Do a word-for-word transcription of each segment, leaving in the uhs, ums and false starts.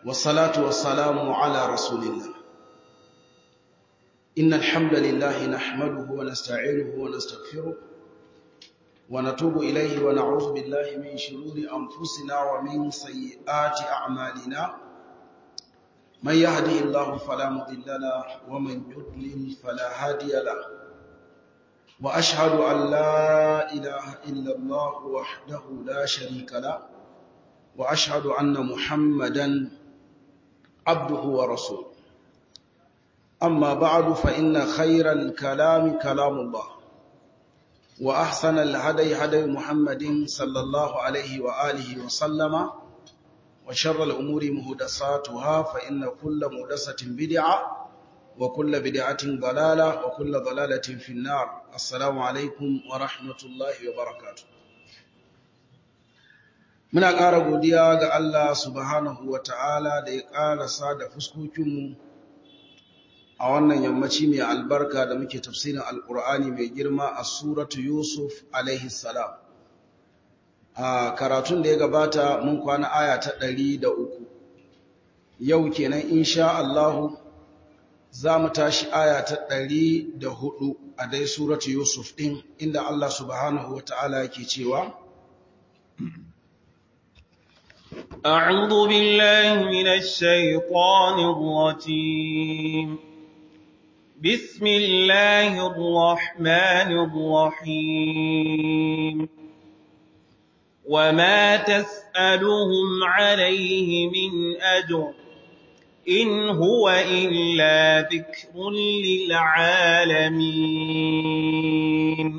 والصلاة والسلام على رسول الله. إن الحمد لله نحمده ونستعينه ونستغفره ونتوب إليه ونعوذ بالله من شرور أنفسنا ومن سيئات أعمالنا. من يهده الله فلا مضل له ومن يضلل فلا هادي له، وأشهد أن لا إله إلا الله وحده لا شريك له، وأشهد أن محمدًا عبده ورسوله. أما بعد، فإن خير الكلام كلام الله، وأحسن الهدي هدي محمد صلى الله عليه وآله وسلم، وشر الأمور مهدساتها، فإن كل مهدسة بدعة وكل بدعة ضلالة وكل ضلالة في النار. السلام عليكم ورحمة الله وبركاته. Muna ƙara godiya ga Allah subhanahu wa ta'ala da ya ƙara sada fuskokinmu a wannan yammaci mai albarka da muke tafsirin Alƙur'ani mai girma a suratu Yusuf alaihi salam. A karatun da ya gabata mun kwana aya ta ɗari da uku. Yau kenan insha Allahu za mu tashi aya ta ɗari da hudu a dai suratu Yusuf ɗin, inda Allah subhanahu wa ta'ala yake cewa, أعوذ بالله من الشيطان الرجيم. بسم الله الرحمن الرحيم. وما تسألهم عليه من أجر إن هو إلا ذكر للعالمين.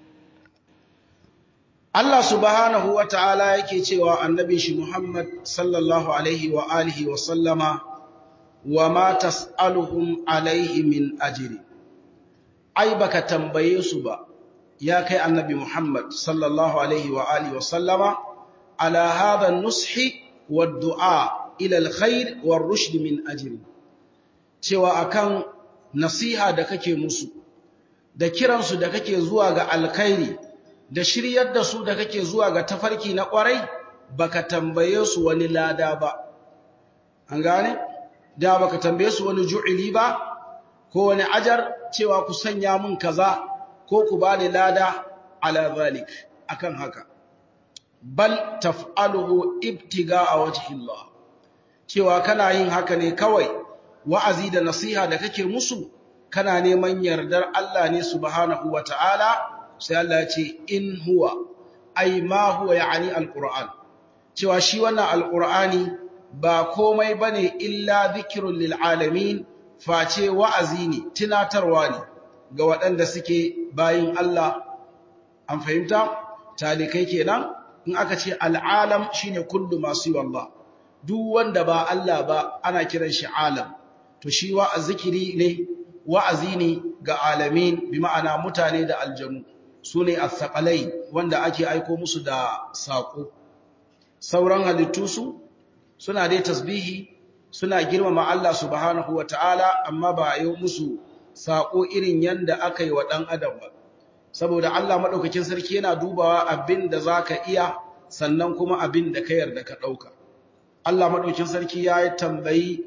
Allah subhanahu wa ta'ala yake cewa annabi shi Muhammad sallallahu alaihi wa alihi wa sallama, wa ma tas'aluhum alaihi min ajri. Ai baka tambaye su ba ya kai annabi Muhammad sallallahu alaihi wa alihi wa sallama ala hadha an-nushi wad-du'a ila al-khair war-rushd min ajri, cewa akan nasiha da kake musu da kiransu da kake zuwa ga alkhairi da shiryar da su da kake zuwa ga tafarki na ƙwarai, baka tambaye su wani lada ba. An gane? Da baka tambaye su wani ju'ili ba ko wani ajar, cewa ku sanya mun kaza ko ku bani lada ala zalik, akan haka. Bal taf'aluhu ibtiga'a wajhillah, cewa kana yin haka ne kawai wa'azi da nasiha da kake musu kana neman yardar Allah ne subhanahu wata'ala. Sai Allah ya ce in huwa, ai ma huwa ya'ani alquran, cewa shi wannan alqurani ba komai bane illa dhikrun lil alamin, face wa'azi ne, tunatarwa ne ga waɗanda suke bayin Allah. An fahimta? Talikai kenan. In aka ce al'alam shine kullu ma siwa Allah, duk wanda ba Allah ba ana kiran shi alam. To shi wa'azikiri ne, wa'azi ne ga alamin, bi ma'ana mutane da aljanu, su ne al-thaqalai wanda ake aiko musu da saƙo. Sauran halittu su suna dai tasbihi, suna girmama Allah subhanahu wa ta'ala, amma ba a yi musu saƙo irin yanda aka yi wa ɗan adam ba. Saboda Allah maɗaukakin sarki yana dubawa abin da za ka iya, sannan kuma abin da ka yarda ka ɗauka. Allah maɗaukakin sarki ya yi tambayi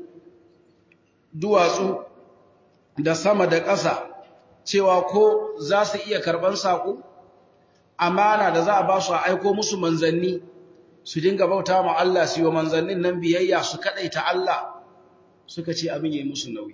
duwatsu da sama da ƙasa cewa ko za su iya karɓar saƙo, amana da za a ba su a aiko musu manzanni su dinga bauta ma Allah, su yi wa manzannin nan biyayya, su kaɗaita Allah. Suka ce abin yi musu nauyi.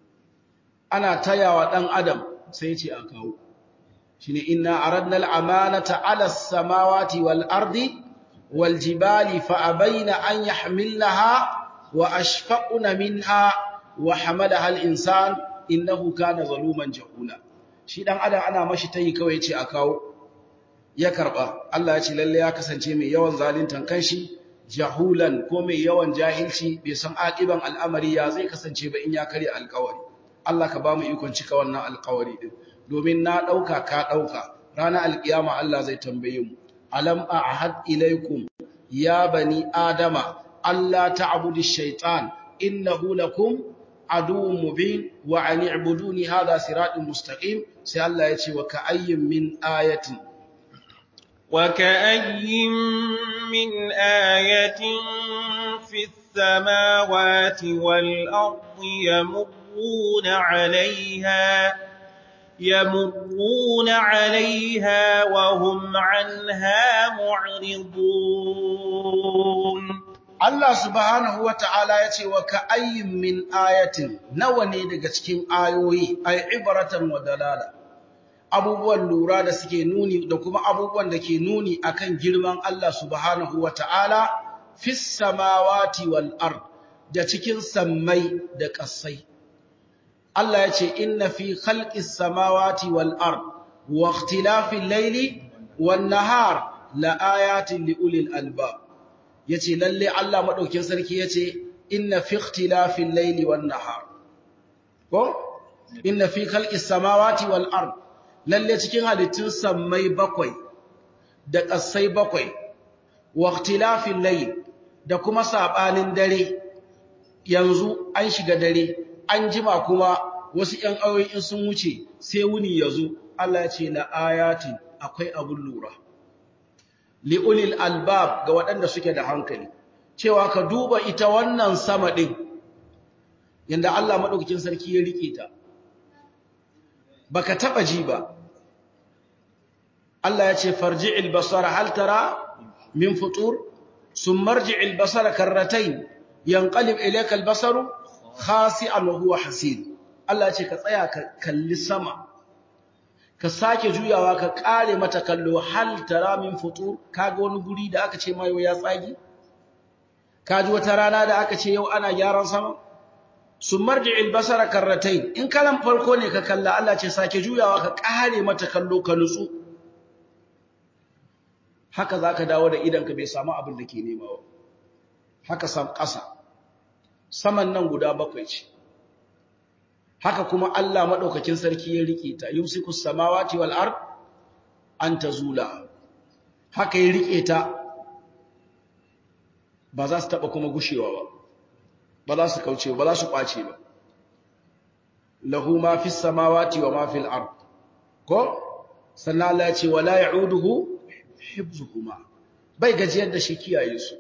Ana tayawa ɗan adam sai ce a kawo shi ne, inna aradna al'amanata ala samawati wal ardi wal jibali fa abaina an yahmilnaha wa ashfaqna minha wa hamalaha al insan innahu kana zaluman jahula. Shi dan adam ana mashi tayi kawai yace a kawo, ya karba. Allah ya ce lalle ya kasance mai yawan zaluntan kanshi, jahulan ko mai yawan jahilci, bai san akiban al'amari ya zai kasance ba in ya kare alƙawari. Allah ka ba mu ikon cika wannan alƙawari din, domin na dauka ka dauka, ranar alƙiyama Allah zai tambaye mu, alam a'had ilaikum ya bani adama alla ta'budu ash-shaytan innahu lakum عدو مبين وأن اعبدوني هذا صراط مستقيم. سي الله يتي وكأي من آية وكأي من آية في السماوات والأرض يمرون عليها يمرون عليها وهم عنها معرضون. Allah subhanahu wa ta'ala ya ce wa ka'ayyin min ayatin nawa ne daga cikin ayoyi ay ibaratan wa dalala, abubuwan lura da suke nuni da kuma abubuwan da ke nuni akan girman Allah subhanahu wa ta'ala fis samawati wal ard, da cikin sammai da ƙasai. Allah ya ce inna fi khalqis samawati wal ard wa ikhtilafil layli wan nahar la ayatin li ulil albab. Yace lalle Allah madaukin sarki yace inna fi ikhtilafil layli wan nahar, ko inna fi khalqis samawati wal ard, lalle cikin halittun sammai bakwai da ƙasai bakwai, wa ikhtilafil layl, da kuma sabanin dare, yanzu an shiga dare an jima kuma wasu ƴan ayoyi in sun wuce sai wuni yazo. Allah yace la ayatin, akwai abun lura li'ulil albab, ga waɗanda suke da hankali, cewa ka duba ita wannan sama ɗin yanda Allah maɗaukakin sarki ya rike ta, baka taɓa ji ba. Allah ya ce farji'il basara hal tara min futur summa marji'il basara karratayn yanqalib ilayka al-basaru khasi'an wa huwa hasir. Allah ya ce ka tsaya ka kalli sama, ka sake juyawa ka kare mata kallo, hal tara min futur, kaga wani guri da aka ce mai ya tsagi, kaji wata rana da aka ce yau ana gyaran sama. Sumarji'il basara karratayn, in kalan farko ne ka kalla, Allah ce sake juyawa ka kare mata kallo ka nutsu, haka zaka dawo da idan ka bai samu abin da ke nema ba. Haka sam ƙasa, saman nan guda bakwai ce, haka kuma Allah maɗaukakin sarki ya riƙe ta, yumsikus samawati wal ard an tazula, haka ya riƙe ta, ba za su taɓa kuma gushewa ba, ba za su kauce ba za su ƙwace ba. Lahu ma fis samawati wa ma fil ard, ko sannan Allah ya ce wala ya'uduhu hibzuhuma, bai gajiyar da shi kiyaye su.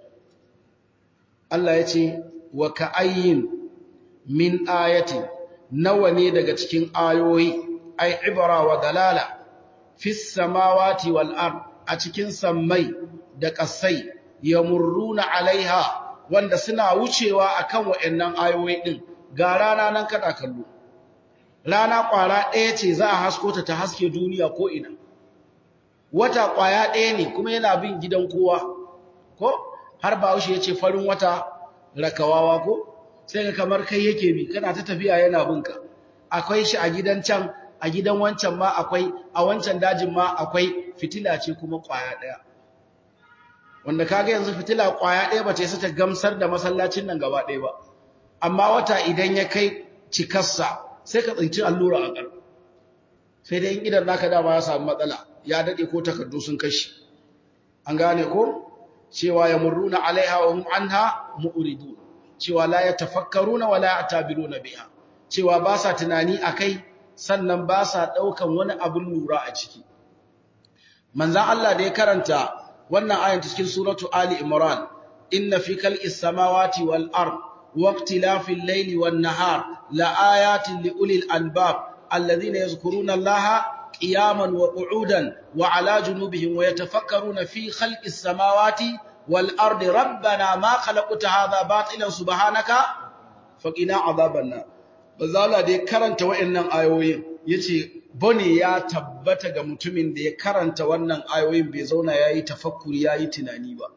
Allah ya ce wa ka'ayyin min ayatin, nawa ne daga cikin ayoyi ay ibra wa dalala fis samawati wal ard, a cikin sammai da ƙasai, yamurruna alaiha, wanda suna wucewa akan wayannan ayoyi din. Ga rana nan kada kallo, rana kwara ɗaya ce za a hasko ta ta haske duniya ko ina, wata kwaya ɗaya ne kuma yana bin gidan kowa, ko har Bahaushe yace farin wata rakawawa, ko sai ka kamar kai yake bi, kana ta tafiya yana binka. Akwai shi a gidan can, a gidan wancan ma akwai, a wancan dajin ma akwai, fitila ce kuma kwaya ɗaya, wanda kaga yanzu fitila kwaya ɗaya ba ta isa ta gamsar da masallacin nan gaba ɗaya ba, amma wata idan ya kai cikarsa sai ka tsinci allura a ƙar, sai dai in idan naka dama ya samu matsala, ya daɗe ko takardu sun kashi. An gane ko cewa yamurruna alaiha wa hum anha mu'ridun, cewa la yatafakkaruna wa la ya'tabiruna biha, cewa ba sa tunani akai sannan ba sa daukan wani abun lura a ciki. Manzon Allah da ya karanta wannan ayan cikin suratu Ali Imran, inna fi khalqis samawati wal ard wa ikhtilafil layli wan nahar la ayatin li ulil albab alladhina yadhkuruna Allaha qiyaman wa qu'udan wa ala junubihim wa yatafakkaruna fi khalqis samawati wal ardi rabbana ma khalaqta hadha batilan subhanaka faqina adhaban nar. Bazala da ya karanta wayannan ayoyin yace bone ya tabbata ga mutumin da ya karanta wannan ayoyin bai zauna yayi tafakkuri yayi tunani ba.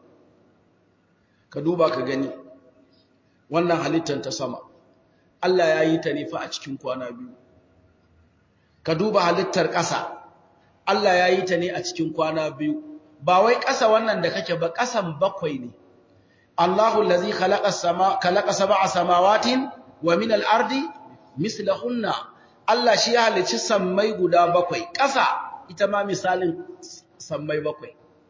Ka duba ka gani wannan halittar ta sama, Allah yayi ta ne fa a cikin kwana biyu. Ka duba halittar ƙasa, Allah ya yi ta ne a cikin kwana biyu, ba wai ƙasa wannan da kake ba, ƙasan bakwai ne. Allahu allazi khalaqa sama khalaqa sab'a samawatin wa min al-ardi mislahunna. Allah shi ya halicci sammai guda bakwai, ƙasa ita ma misalin sammai bakwai.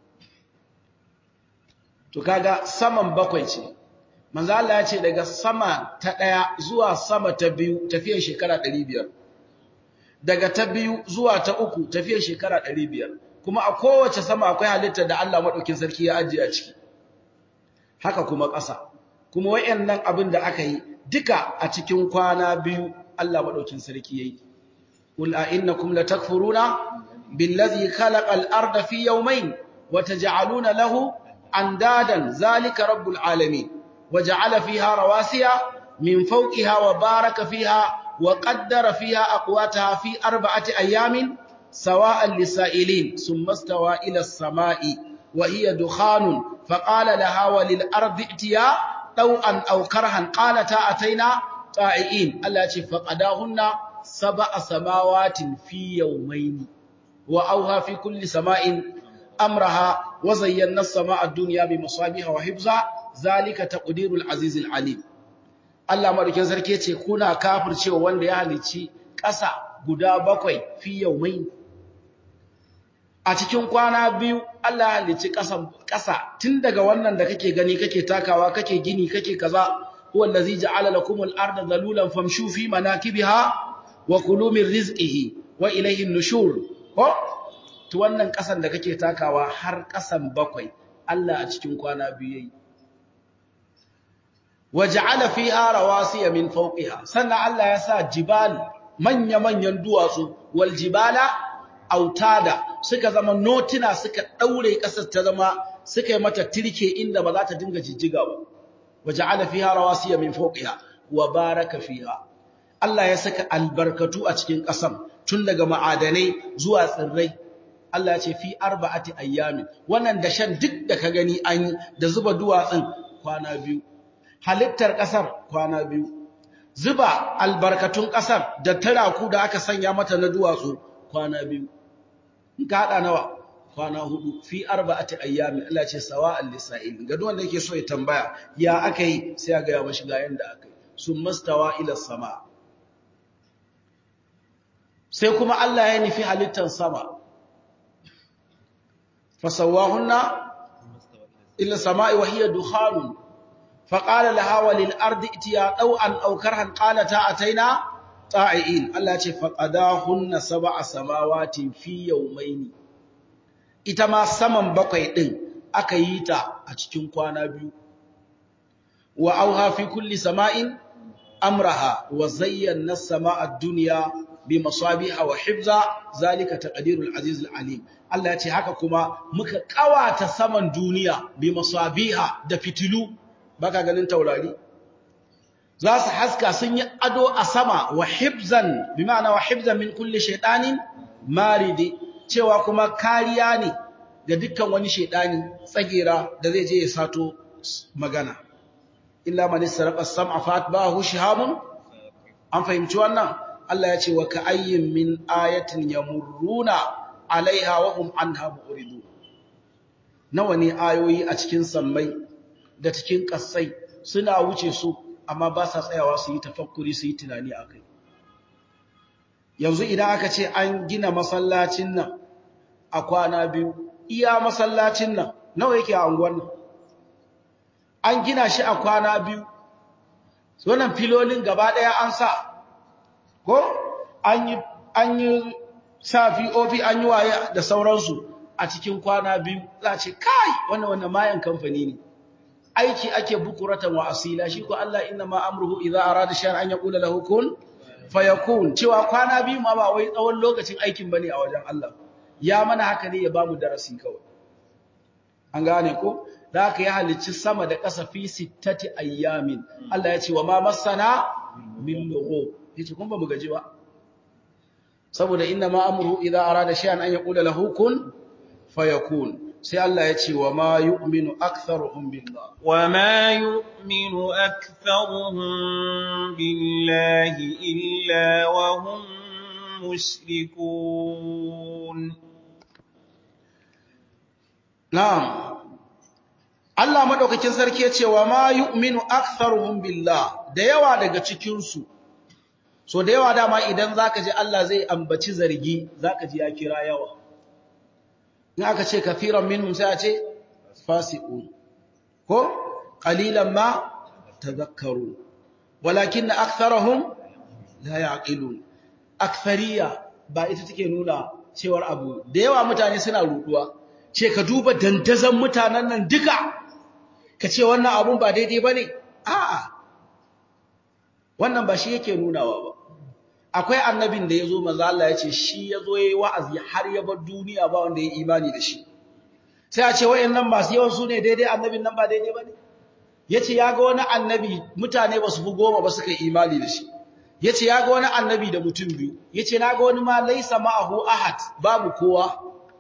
To kaga saman bakwai ce. Manzo Allah ya ce daga sama ta ɗaya zuwa sama ta biyu tafiyar shekara ɗari biyar. Daga ta biyu zuwa ta uku tafiyar shekara ɗari biyar, kuma a kowace sama akwai halittar da Allah maɗaukin sarki ya ajiye a ciki. Haka kuma ƙasa, kuma wayannan abin da aka yi duka a cikin kwana biyu Allah madaukin sarki yayi qul a innakum latakfuruna billazi khalaqal arda fi yawmayn wa taj'aluna lahu andadan zalika rabbul alamin waja'ala fiha rawasiya min fawqiha wa baraka fiha wa qaddara fiha aqwataha fi arba'ati ayamin sawa'an lisa'ilin thumma istawa ila as-sama'i wa hiya dukhanun faqala laha walil ardi itiya taw'an aw karhan qalata ataina ta'iin Allah ya ce faqadahunna sab'a samawatin fi yawmayn wa awha fi kulli sama'in amraha wa zayyana as-sama'a ad-dunya bi masabiha wa hifza zalika taqdirul azizil alim. Allah madaukin sarki ce kuna kafircewa wanda ya halici ƙasa guda bakwai fi yawmayn a cikin kwana biyu Allah ya halici ƙasa ƙasa tun daga wannan da kake gani kake takawa kake gini kake kaza huwa allazi ja'ala lakumul arda dhalulan famshu fi manakibiha wa kulu min rizqihi wa ilayhi an-nushur ko to wannan ƙasan da kake takawa har ƙasan bakwai Allah a cikin kwana biyu yayi waja'ala fiha rawasiya min fawqiha sannan Allah ya sa jibal manya manyan duwatsu wal jibala autada suka zama notina suka daure kasar ta zama suka yi mata tirke inda ba za ta dinga jijjiga ba waja'ala fiha rawasiya min fawqiha wa baraka fiha Allah ya saka albarkatu a cikin kasan tun daga ma'adanai zuwa tsirrai Allah ya ce fi arba'ati ayyamin wannan dashan duk da ka gani an da zuba duwatsun kwana biyu halittar ƙasar kwana biyu zuba albarkatun ƙasar da taraku da aka sanya mata na duwatsu kwana biyu in ka hada nawa kwana hudu fi arba'ati ayyami Allah ce sawa'al lisa'il ga duk wanda yake so ya tambaya ya akai sai ya ga ya mashi ga yanda akai summastawa ila sama sai kuma Allah ya nufi halittar sama fasawahunna ila sama'i wa hiya dukhanun فقال لها وللأرض ائتيا طوعا أو كرها قالتا أتينا طائعين الله يقول فقداهن سبع سماوات في يومين ita ma saman bakwai din aka yi ta a cikin kwana biyu wa auha fi kulli sama'in amraha wa zayyana as-sama'a ad-dunya bi masabiha wa hifza zalika taqdirul aziz al-alim Allah ya ce haka kuma muka kawata saman duniya bi masabiha da fitilu baka ganin taurari za su haska sun yi ado a sama wa hifzan bi ma'ana wa hifzan min kulli shaytanin maridi cewa kuma kariya ne ga dukkan wani shaytani tsagera da zai je ya sato magana illa man sarqa as-sam'a fatbahu shihabun an fahimci wannan Allah ya ce wa ka'ayyin min ayatin yamurruna alaiha wa hum anha mu'ridun nawa ne ayoyi a cikin sammai da cikin kasai suna wuce su amma ba sa tsayawa su yi tafakkuri su yi tunani akai yanzu idan aka ce an gina masallacin nan a kwana biyu iya masallacin nan nawa yake a unguwar nan an gina shi a kwana biyu wannan filolin gaba daya an sa ko an yi an yi sa P O P an yi waye da sauransu a cikin kwana biyu za a ce kai wannan wannan mayan kamfani ne aiki ake bukuratan wa asila shi ko Allah inna ma amruhu idza arada shay'an an yaqula lahu kun fayakun cewa kwana biyu ma ba wai tsawon lokacin aikin bane a wajen Allah ya mana haka ne ya bamu darasi kawai an gane ko da haka ya halicci sama da ƙasa fi sittati ayyamin Allah ya ce wa ma masana min lughub yace kun ba mu gaji ba saboda inna ma amruhu idza arada shay'an an yaqula lahu kun fayakun sai Allah ya ce wa ma yu'minu aktharuhum billah wa ma yu'minu aktharuhum billahi illa wa hum mushrikun na'am Allah madaukakin sarki ya ce wa ma yu'minu aktharuhum billah da yawa daga cikin su so da yawa dama idan zaka ji Allah zai ambaci zargi zaka ji ya kira yawa in aka ce kafiran minhum sai a ce fasiqun ko qalilan ma tadhakkarun walakin aktharuhum la yaqilun akthariya ba ita take nuna cewar abu da yawa mutane suna ruduwa ce ka duba dandazan mutanen nan duka ka ce wannan abun ba daidai bane a'a wannan ba shi yake nunawa ba. Akwai annabin da yazo manzo Allah ya ce shi yazo yayi wa'azi har ya bar duniya ba wanda ya imani da shi, sai a ce wayannan masu yawan su ne daidai, annabin nan ba daidai bane. Yace ya ga wani annabi mutane basu fi goma ba suka yi imani da shi, yace ya ga wani annabi da mutum biyu, yace na ga wani ma laisa ma'ahu ahad, babu kowa.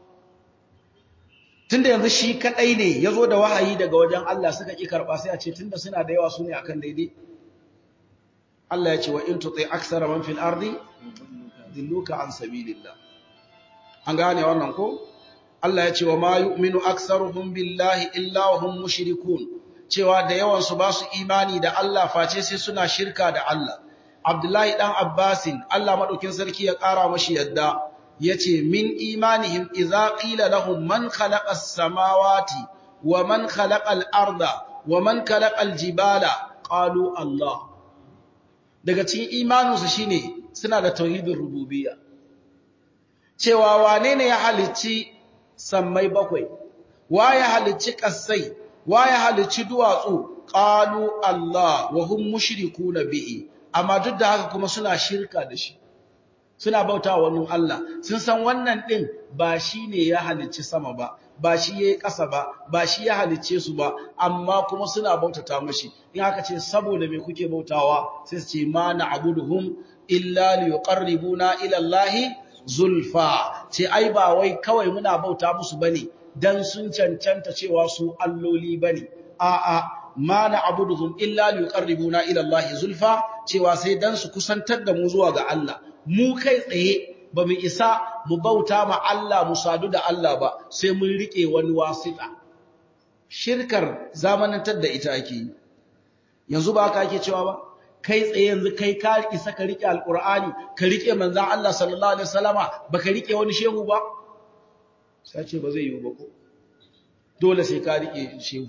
Tunda yanzu shi kadai ne yazo da wahayi daga wajen Allah suka ki karba, sai a ce tunda suna da yawa su ne akan daidai. Allah ya ce wa in tuti aksara man fil ardi dilluka an sabilillah. An gane wannan ko? Allah ya ce wa ma yu'minu aksaruhum billahi illa wa hum mushrikun, cewa da yawan su ba su imani da Allah face sai suna shirka da Allah. Abdullahi dan Abbasin Allah madaukin sarki ya kara mashi yadda yace min imanihim idza qila lahum man khalaqas samawati wa man khalaqal arda wa man khalaqal jibala qalu Allah. Daga cikin imaninsu shine suna da tauhidin rububiyya, cewa wane ne ya halicci sammai bakwai, wa ya halicci kasai, wa ya halicci duwatsu, qalu Allah wa hum mushrikuna bihi. Amma duk da haka kuma suna shirka da shi, suna bautawa wannan Allah. Sun san wannan din ba shine ya halicci sama ba, ba shi yayi ƙasa ba, ba shi ya halicce su ba, amma kuma suna bautata mashi. In aka ce saboda me kuke bautawa, sai su ce ma na'buduhum illa liqarribuna ila Allahi zulfa. Ce ai ba wai kawai muna bauta musu bane dan sun cancanta cewa su alloli bane. A'a, ma na'buduhum illa liqarribuna ila Allahi zulfa, cewa sai dan su kusantar da mu zuwa ga Allah. Mu kai tsaye ba mu isa mu bauta ma Allah mu sadu da Allah ba, sai mun rike wani wasita. Shirkar zamanantar da ita ake yi. Yanzu ba haka ake cewa ba, kai tsaye yanzu kai ka isa ka rike alqur'ani, ka rike manzon Allah sallallahu alaihi wasallama, baka rike wani shehu ba? Sai ce ba zai yi ba ko. Dole sai ka rike shehu.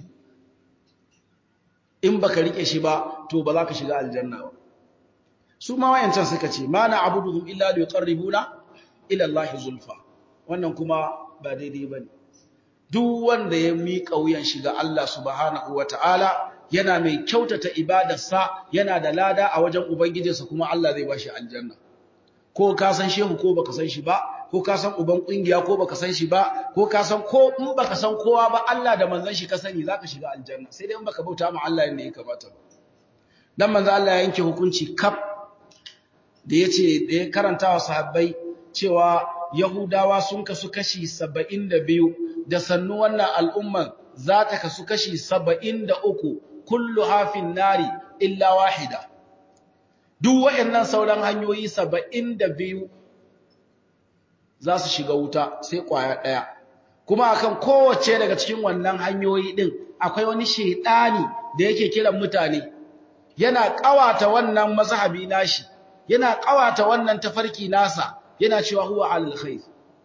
In baka rike shi ba, to ba za ka shiga aljanna ba. Su ma wayancan suka ce ma na abuduhum illa liqarribuna ila Allah zulfa. Wannan kuma ba daidai bane. Duk wanda ya miƙa wuyan shi ga Allah subhanahu wataala yana mai kyautata ibadarsa, yana da lada a wajen ubangijinsa, kuma Allah zai bashi aljanna. Ko ka san shehu ko baka san shi ba, ko ka san uban kungiya ko baka san shi ba, ko ka san ko in baka san kowa ba, Allah da manzon shi ka sani, zaka shiga aljanna. Sai dai in baka bauta ma Allah yanda ya kamata ba. Dan manzo Allah ya yanke hukunci kaf da yace da ya karanta wa sahabbai cewa Yahudawa sun kasu kashi saba'in da biyu, da sannu wannan al'umman za ta kasu kashi saba'in da uku, kullu hafin nari illa wahida. Duk waɗannan sauran hanyoyi saba'in da biyu za su shiga wuta sai ƙwaya ɗaya. Kuma akan kowace daga cikin wannan hanyoyi ɗin akwai wani shaidani da yake kiran mutane, yana ƙawata wannan mazhabi nashi, yana ƙawata wannan tafarki nasa, yana cewa huwa alal khair.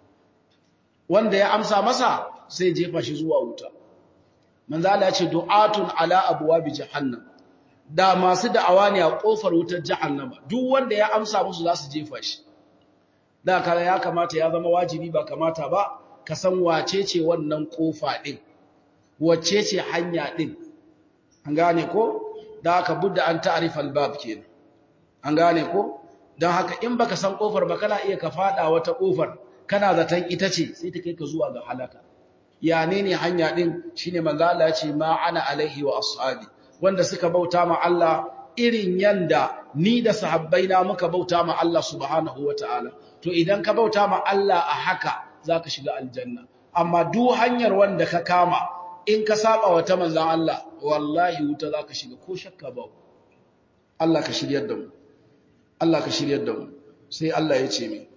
Wanda ya amsa masa sai jefa shi zuwa wuta. Manzo Allah ya ce du'atun ala abwabi jahannam. Da masu da'awa ne a kofar wutar jahannama. Duk wanda ya amsa musu za su jefa shi. Da kaga ya kamata, ya zama wajibi, ba kamata ba, ka san wace ce wannan kofa din. Wace ce hanya din. An gane ko? Da haka budda an ta'rifa al-bab kenan. An gane ko? Dan haka in baka san kofar ba, kana iya ka fada wata kofar, kana zaton ita ce, sai ta kai ka zuwa ga halaka. Ya ne ne hanya din? Shine manzo Allah ya ce ma ana alaihi wa ashabi, wanda suka bauta ma Allah irin yanda ni da sahabbaina muka bauta ma Allah subhanahu wataala. To idan ka bauta ma Allah a haka zaka shiga aljanna. Amma duk hanyar wanda ka kama in ka saba wata manzon Allah, wallahi wuta zaka shiga ko shakka ba. Allah ka shiryar da mu. Allah ka shiryar da mu. Sai Allah ya ce mi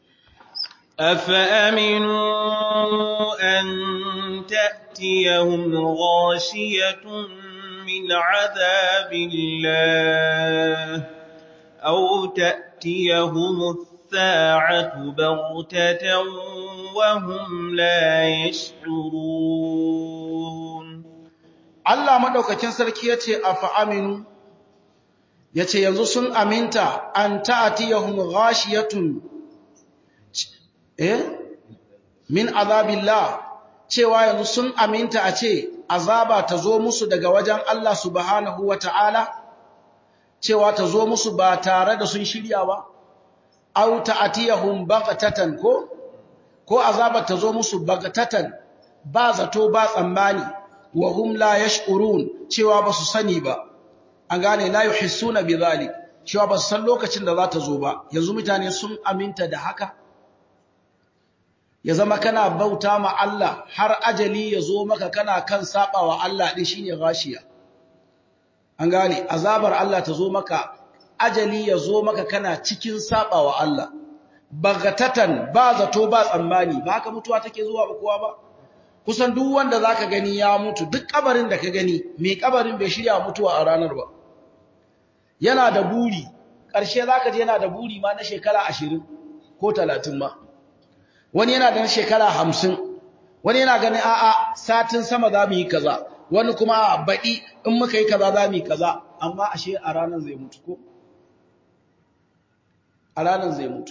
أفأمنوا أن تأتيهم غاشية من عذاب الله أو تأتيهم الساعة بغتة وهم لا يشعرون. Allah madaukakin sarki yace afa'aminu, yace yanzu sun aminta an ta'atiyahum ghashiyatun eh min azabillah, cewa yanzu sun aminta a ce azaba ta zo musu daga wajen Allah subhanahu wata'ala cewa ta zo musu ba tare da sun shirya ba aw ta'tiyahum baghtatan ko ko azaba ta zo musu baghtatan ba zato ba tsammani wa hum la yash'urun cewa ba su sani ba an gane la yuhissuna bidhalik cewa ba su san lokacin da za ta zo ba yanzu mutane sun aminta da haka ya zama kana bauta ma Allah har ajali ya zo maka kana kan sabawa Allah din shine gashiya an gane azabar Allah ta zo maka ajali ya zo maka kana cikin sabawa Allah bagatatan ba zato ba tsammani ba haka mutuwa take zuwa ba kowa ba kusan duk wanda zaka gani ya mutu duk kabarin da ka gani mai kabarin bai shirya mutuwa a ranar ba yana da buri ƙarshe zaka je yana da buri ma na shekara ashirin ko talatin ma wani yana da shekara hamsin wani yana ganin a'a satin sama za mu yi kaza wani kuma a baɗi in muka yi kaza za mu yi kaza amma ashe a ranar zai mutu ko a ranar zai mutu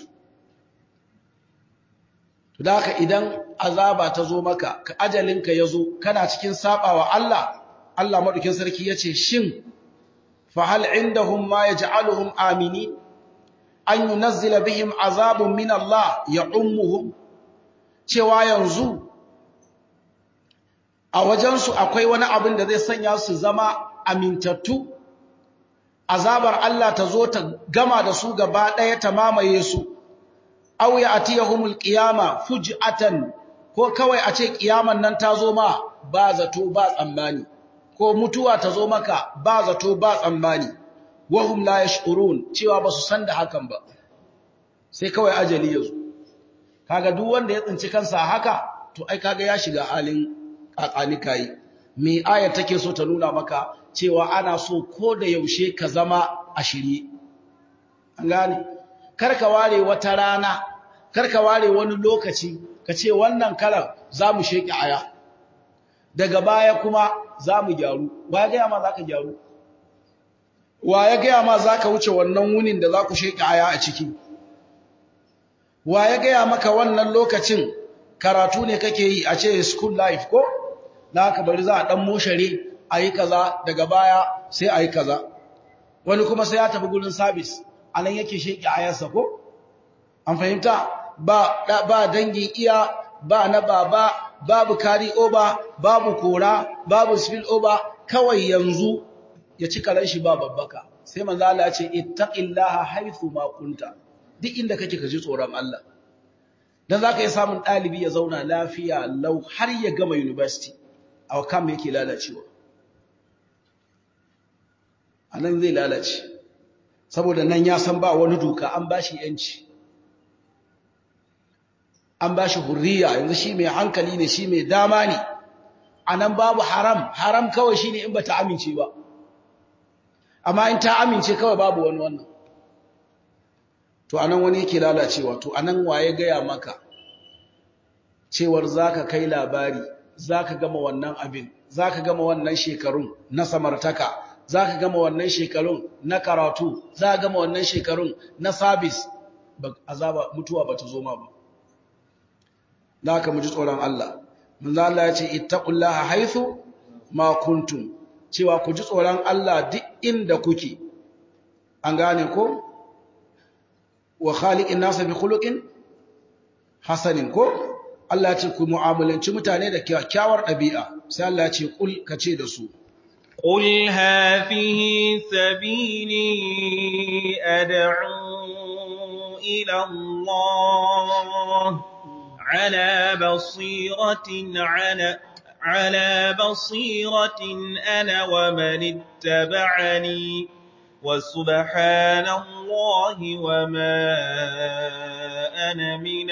to da haka idan azaba ta zo maka ka ajalinka ya zo kana cikin sabawa Allah Allah madaukin sarki yace shin fa hal indahum ma yaj'aluhum aminin an yunazzila bihim azabun min Allah ya'ummuhum cewa yanzu a wajensu akwai wani abin da zai sanya su zama amintattu azabar Allah ta zo ta gama da su gaba ɗaya ta mamaye su aw ya'tiyahumul qiyama fuj'atan ko kawai a ce kiyaman nan ta zo ma ba zato ba tsammani ko mutuwa ta zo maka ba zato ba tsammani wahum la yash'urun cewa ba su san da hakan ba sai kawai ajali ya zo kaga duk wanda ya tsinci kansa haka to ai kaga ya shiga halin kakani kai me ayar take so ta nuna maka cewa ana so ko da yaushe ka zama a shirye an gane karka ware wata rana karka ware wani lokaci kace wannan kalar zamu sheki aya daga baya kuma zamu gyaru wa ga ma zaka gyaru wa ya ga ma zaka wuce wannan wunin da zaku sheki aya a ciki wa ya ga maka wannan lokacin karatu ne kake yi a ce school life ko naka bari za a dan moshare ayi kaza daga baya sai ayi kaza wani kuma sai ya tafi gurin service anan yake sheki ayarsa ko an fahimta ba ba dangin iya ba na baba babu carry over babu kora babu spill over kawai yanzu ya ci karan shi ba babbaka sai manzo Allah ya ce ittaqillaha haythu ma kunta duk inda kake kaji tsoron Allah dan zaka yi samun dalibi ya zauna lafiya lau har ya gama university a kan yake lalacewa anan zai lalace saboda nan ya san ba wani doka an bashi yanci an bashi hurriya yanzu shi mai hankali ne shi mai dama ne anan babu haram haram kawai shine in bata amince ba amma in ta amince kawai babu wani wannan to anan wani yake lalacewa to anan waye gaya maka cewar zaka kai labari zaka gama wannan abin zaka gama wannan shekarun na samartaka zaka gama wannan shekarun na karatu zaka gama wannan shekarun na service azaba mutuwa bata zo ma ba zaka mu ji tsoron Allah manzo Allah ya ce ittaqullaha haythu ma kuntum cewa ku ji tsoron Allah duk inda kuke an gane ko wa khaliqin nas bi khuluqin hasanin ko Allah ya ce ku mu'amalanci mutane da kyakkyawar ɗabi'a sai Allah ya ce kul kace da su qul hadhihi sabili ad'u ila Allah ala basiratin ala على بصيرة أنا ومن اتبعني وسبحان الله وما أنا من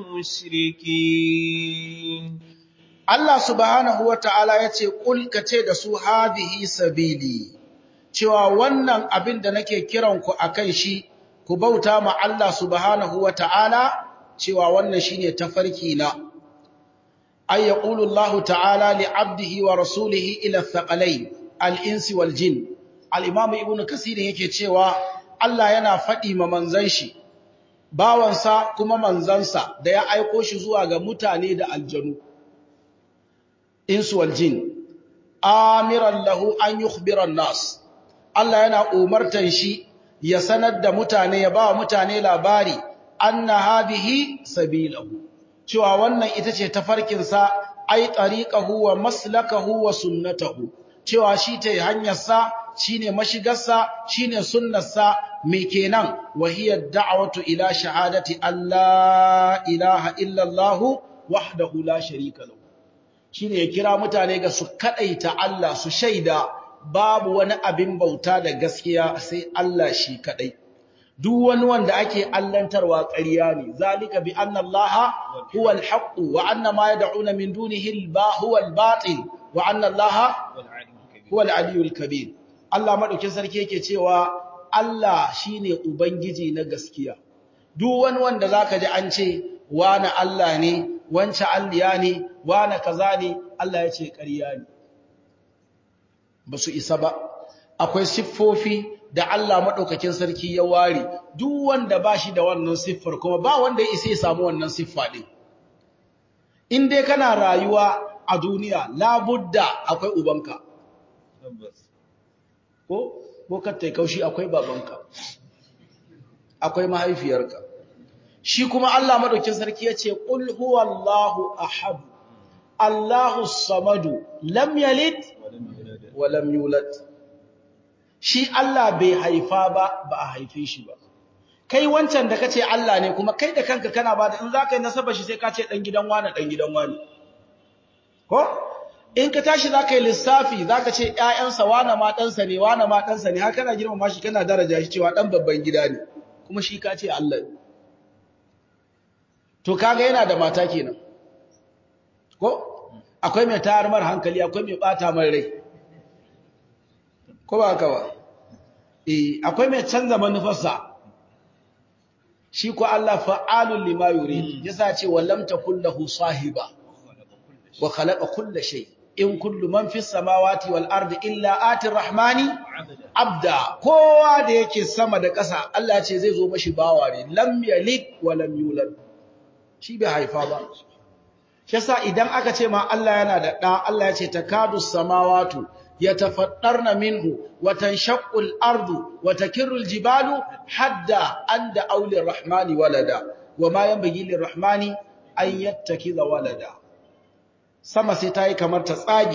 المشركين Allah subhanahu wa ta'ala ya ce, ƙul ka ce da su hadihi sabili, cewa wannan abin da nake kiranku a kan shi, ku bauta ma Allah subhanahu wa ta'ala, cewa wannan shi ne tafarki na. أي يقول الله تعالى لعبده ورسوله إلى الثقلين الإنس والجن الإمام ابن كثير yake cewa Allah yana faɗi ma manzon shi bawansa kuma manzansa da ya aiko shi zuwa ga mutane da aljanu insu wal jin amiran lahu an yukhbira an-nas Allah yana umartan shi ya sanar da mutane ya ba mutane labari anna hadhihi sabilahu cewa wannan ita ce tafarkin sa ai tariqahu wa maslakahu wa sunnatahu cewa shi ta hanyar sa shine mashigar sa shine sunnar sa me kenan wahiyar da'watu ila shahadati alla ilaha illa Allah wahdahu la sharika lahu shine ya kira mutane ga su kadaita Allah su shaida babu wani abin bauta da gaskiya sai Allah shi kadai duk wani wanda ake allantarwa ƙarya ne zalika bi anna Allah huwa al-haqq wa anna ma yad'una min dunihi huwa al-batil wa anna Allah huwa al-aliyyul kabir Allah madaukin sarki yake cewa Allah shine ubangiji na gaskiya duk wani wanda zaka ji an ce wani Allah ne wancan alliya ne wani kaza ne Allah ya ce ƙarya ne ba su isa ba akwai siffofi da Allah madaukakin sarki ya ware duk wanda ba shi da wannan siffar kuma ba wanda ya isa ya samu wannan siffa din in dai kana rayuwa a duniya labudda akwai ubanka ko ko ka tai kaushi akwai babanka akwai mahaifiyarka shi kuma Allah madaukakin sarki yace qul huwallahu ahad Allahus samadu lam yalid wa lam yulad shi Allah bai haifa ba ba a haife shi ba kai wancan da kace Allah ne kuma kai da kanka kana ba da in zaka yi nasaba shi sai ka ce dan gidan wani dan gidan wani ko in ka tashi zaka yi lissafi zaka ce ƴaƴansa wani ma ɗansa ne wani ma ɗansa ne har kana girmama shi kana daraja shi cewa dan babban gida ne kuma shi ka ce Allah ne to kaga yana da mata kenan ko akwai mai tayar mar hankali akwai mai bata mar rai ko ba haka ba eh akwai mai canza manufarsa shi ko Allah fa'alul lima yurid yasa ce wallam takul lahu sahiba wa khalaqa kull shay in kullu man fis samawati wal ardi illa ati rahmani abda kowa da yake sama da ƙasa Allah ce zai zo mashi bawa ne lam yalid wa lam yulad shi bai haifa ba yasa idan aka ce ma Allah yana da ɗa Allah ya ce takadu samawatu yatafaddarna minhu wa tanshaqqu al-ardu wa takirru al-jibalu hadda anda awli ar-rahmani walada wama yanbaghi lir-rahmani an yattakiza walada sama sai tayi kamar ta tsage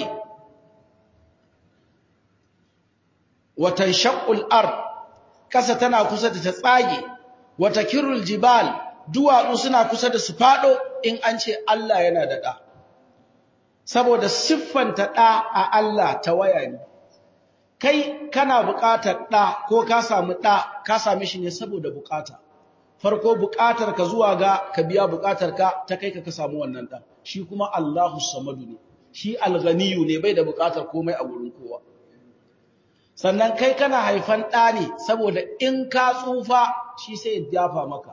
wa tanshaqqu al-ard kasa tana kusa da ta tsage wa takirru al-jibal duwatsu suna kusa da su fado in an ce Allah yana da ɗa saboda siffanta ɗa a Allah ta waya ne kai kana buƙatar ɗa ko ka samu ɗa ka same shi ne saboda buƙata farko buƙatar ka zuwa ga ka biya buƙatar ka ta kai ka ka samu wannan ɗan shi kuma Allahu samadu ne shi alghaniyu ne bai da buƙatar komai a gurin kowa sannan kai kana haifan ɗa ne saboda in ka tsufa shi sai ya dafa maka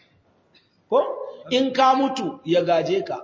ko in ka mutu ya gaje ka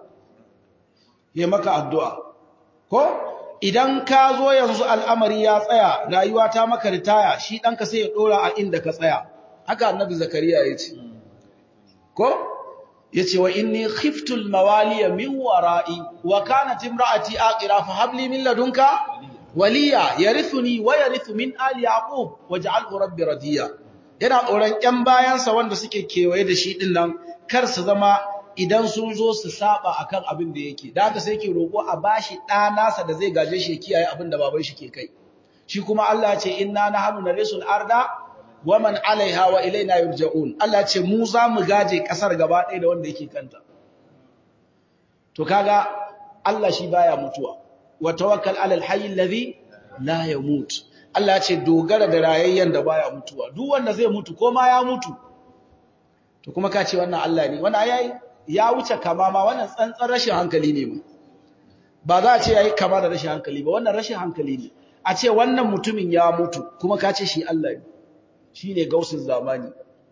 ya maka addu'a ko idan ka zo yanzu al'amari ya tsaya rayuwa ta maka ritaya shi ɗanka sai ya ɗora a inda ka tsaya haka annabi zakariya ya ce ko ya ce wa inni khiftul mawaliya min wara'i wa kanat imra'ati aqira fa habli min ladunka waliya yarithuni wa yarithu min ali yaqub waj'alhu rabbi radiya yana tsoron ƴan bayansa wanda suke kewaye da shi din nan kar su zama idan sun zo su saba akan abin da yake da haka sai ke roƙo a bashi ɗa nasa da zai gaje shi ya kiyaye abin da baban shi ke kai shi kuma Allah ya ce inna nahnu narisul arda wa man alaiha wa ilaina yurja'un Allah ya ce mu za mu gaje kasar gaba ɗaya da wanda yake kanta to kaga Allah shi baya mutuwa wa tawakkal alal hayy alladhi la yamut Allah ya ce dogara da rayayyen da baya mutuwa duk wanda zai mutu ko ma ya mutu to kuma ka ce wannan Allah ne wannan yayi ya wuce kama ma wannan tsantsan rashin hankali ne mu ba za a ce yayi kama da rashin hankali ba wannan rashin hankali ne a ce wannan mutumin ya mutu kuma ka ce shi Allah ne shine gausin zamani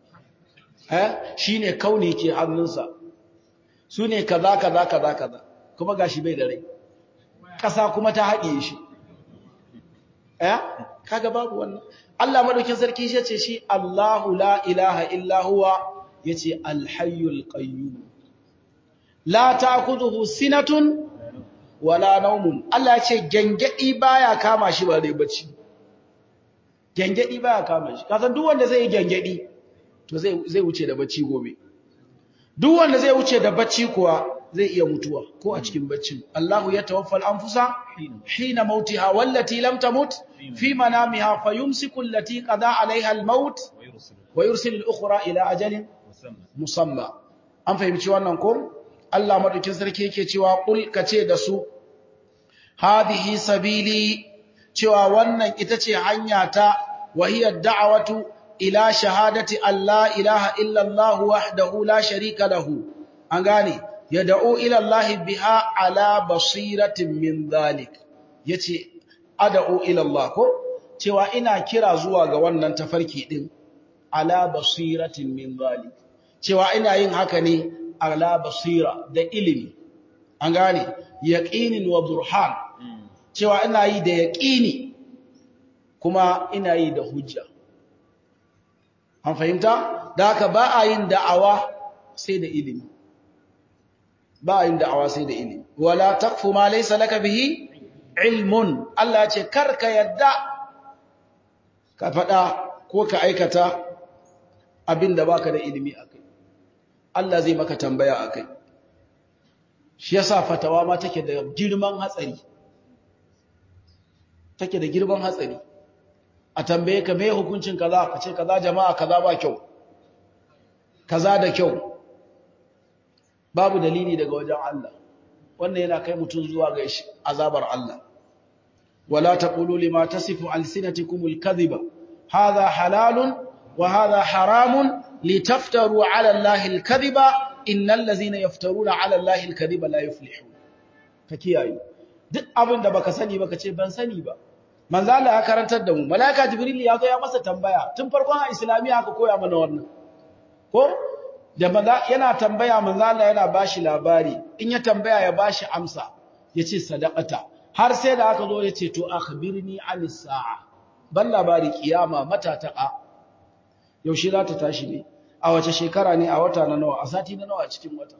eh shine kauni ke hannunsa sune kaza kaza kaza kaza kuma gashi bai da rai kasa kuma ta haɗiye shi eh kaga babu wannan Allah madaukin sarki shi ce shi Allahu la ilaha illa huwa yace al-hayyul qayyum la ta'khudhuhu sinatun wala naumun Allah ya ce gengedi baya kama shi ba dai bacci gengedi baya kama shi kasan duk wanda zai yi gengedi to zai zai wuce da bacci gobe duk wanda zai wuce da bacci kuwa zai iya mutuwa ko a cikin baccin Allahu ya tawaffal anfusa hina mautiha wallati lam tamut fi manamiha fayumsiku allati qada alaiha almaut wa yursilu al-ukhra ila ajalin musamma an fahimci wannan ko Allah madaukin sarki yake cewa kul kace da su hadhihi sabili cewa wannan ita ce hanya ta wahiya da'watu ila shahadati alla ilaha illa Allah wahdahu la sharika lahu an gane yad'u ila Allah biha ala basiratin min dhalik yace ad'u ila Allah ko cewa ina kira zuwa ga wannan tafarki din ala basiratin min dhalik cewa ina yin haka ne ala basira da ilimi an gane yaqinin wa burhan cewa ina yi da yaqini kuma ina yi da hujja an fahimta da haka ba a yin da'awa sai da ilimi ba a yin da'awa sai da ilimi wala taqfu ma laysa laka bihi ilmun Allah ce karka yadda ka fada ko ka aikata abinda baka da ilimi akai Allah zai maka tambaya akai shi yasa fatawa ma take da girman hatsari take da girman hatsari a tambaye ka me hukuncin kaza ka ce kaza jama'a kaza ba kyau kaza da kyau babu dalili daga wajen Allah wannan yana kai mutun zuwa ga azabar Allah wala taqulu lima tasifu alsinatukumul kadhiba hadha halalun wa hadha haramun litaftaru ala Allahi alkadhiba innal ladzina yaftaruna ala Allahi alkadhiba la yuflihun ka kiyaye duk abin da baka sani baka ce ban sani ba manzo Allah ya karantar da mu malaika jibril ya zo ya masa tambaya tun farkon a islamiya aka koya mana wannan ko da manzo yana tambaya manzo Allah yana bashi labari in ya tambaya ya bashi amsa yace sadaqata har sai da aka zo yace to akhbirni anis sa'a ban labari kiyama mata taqa yaushe za ta tashi ne a wace shekara ne a wata na nawa a sati na nawa cikin wata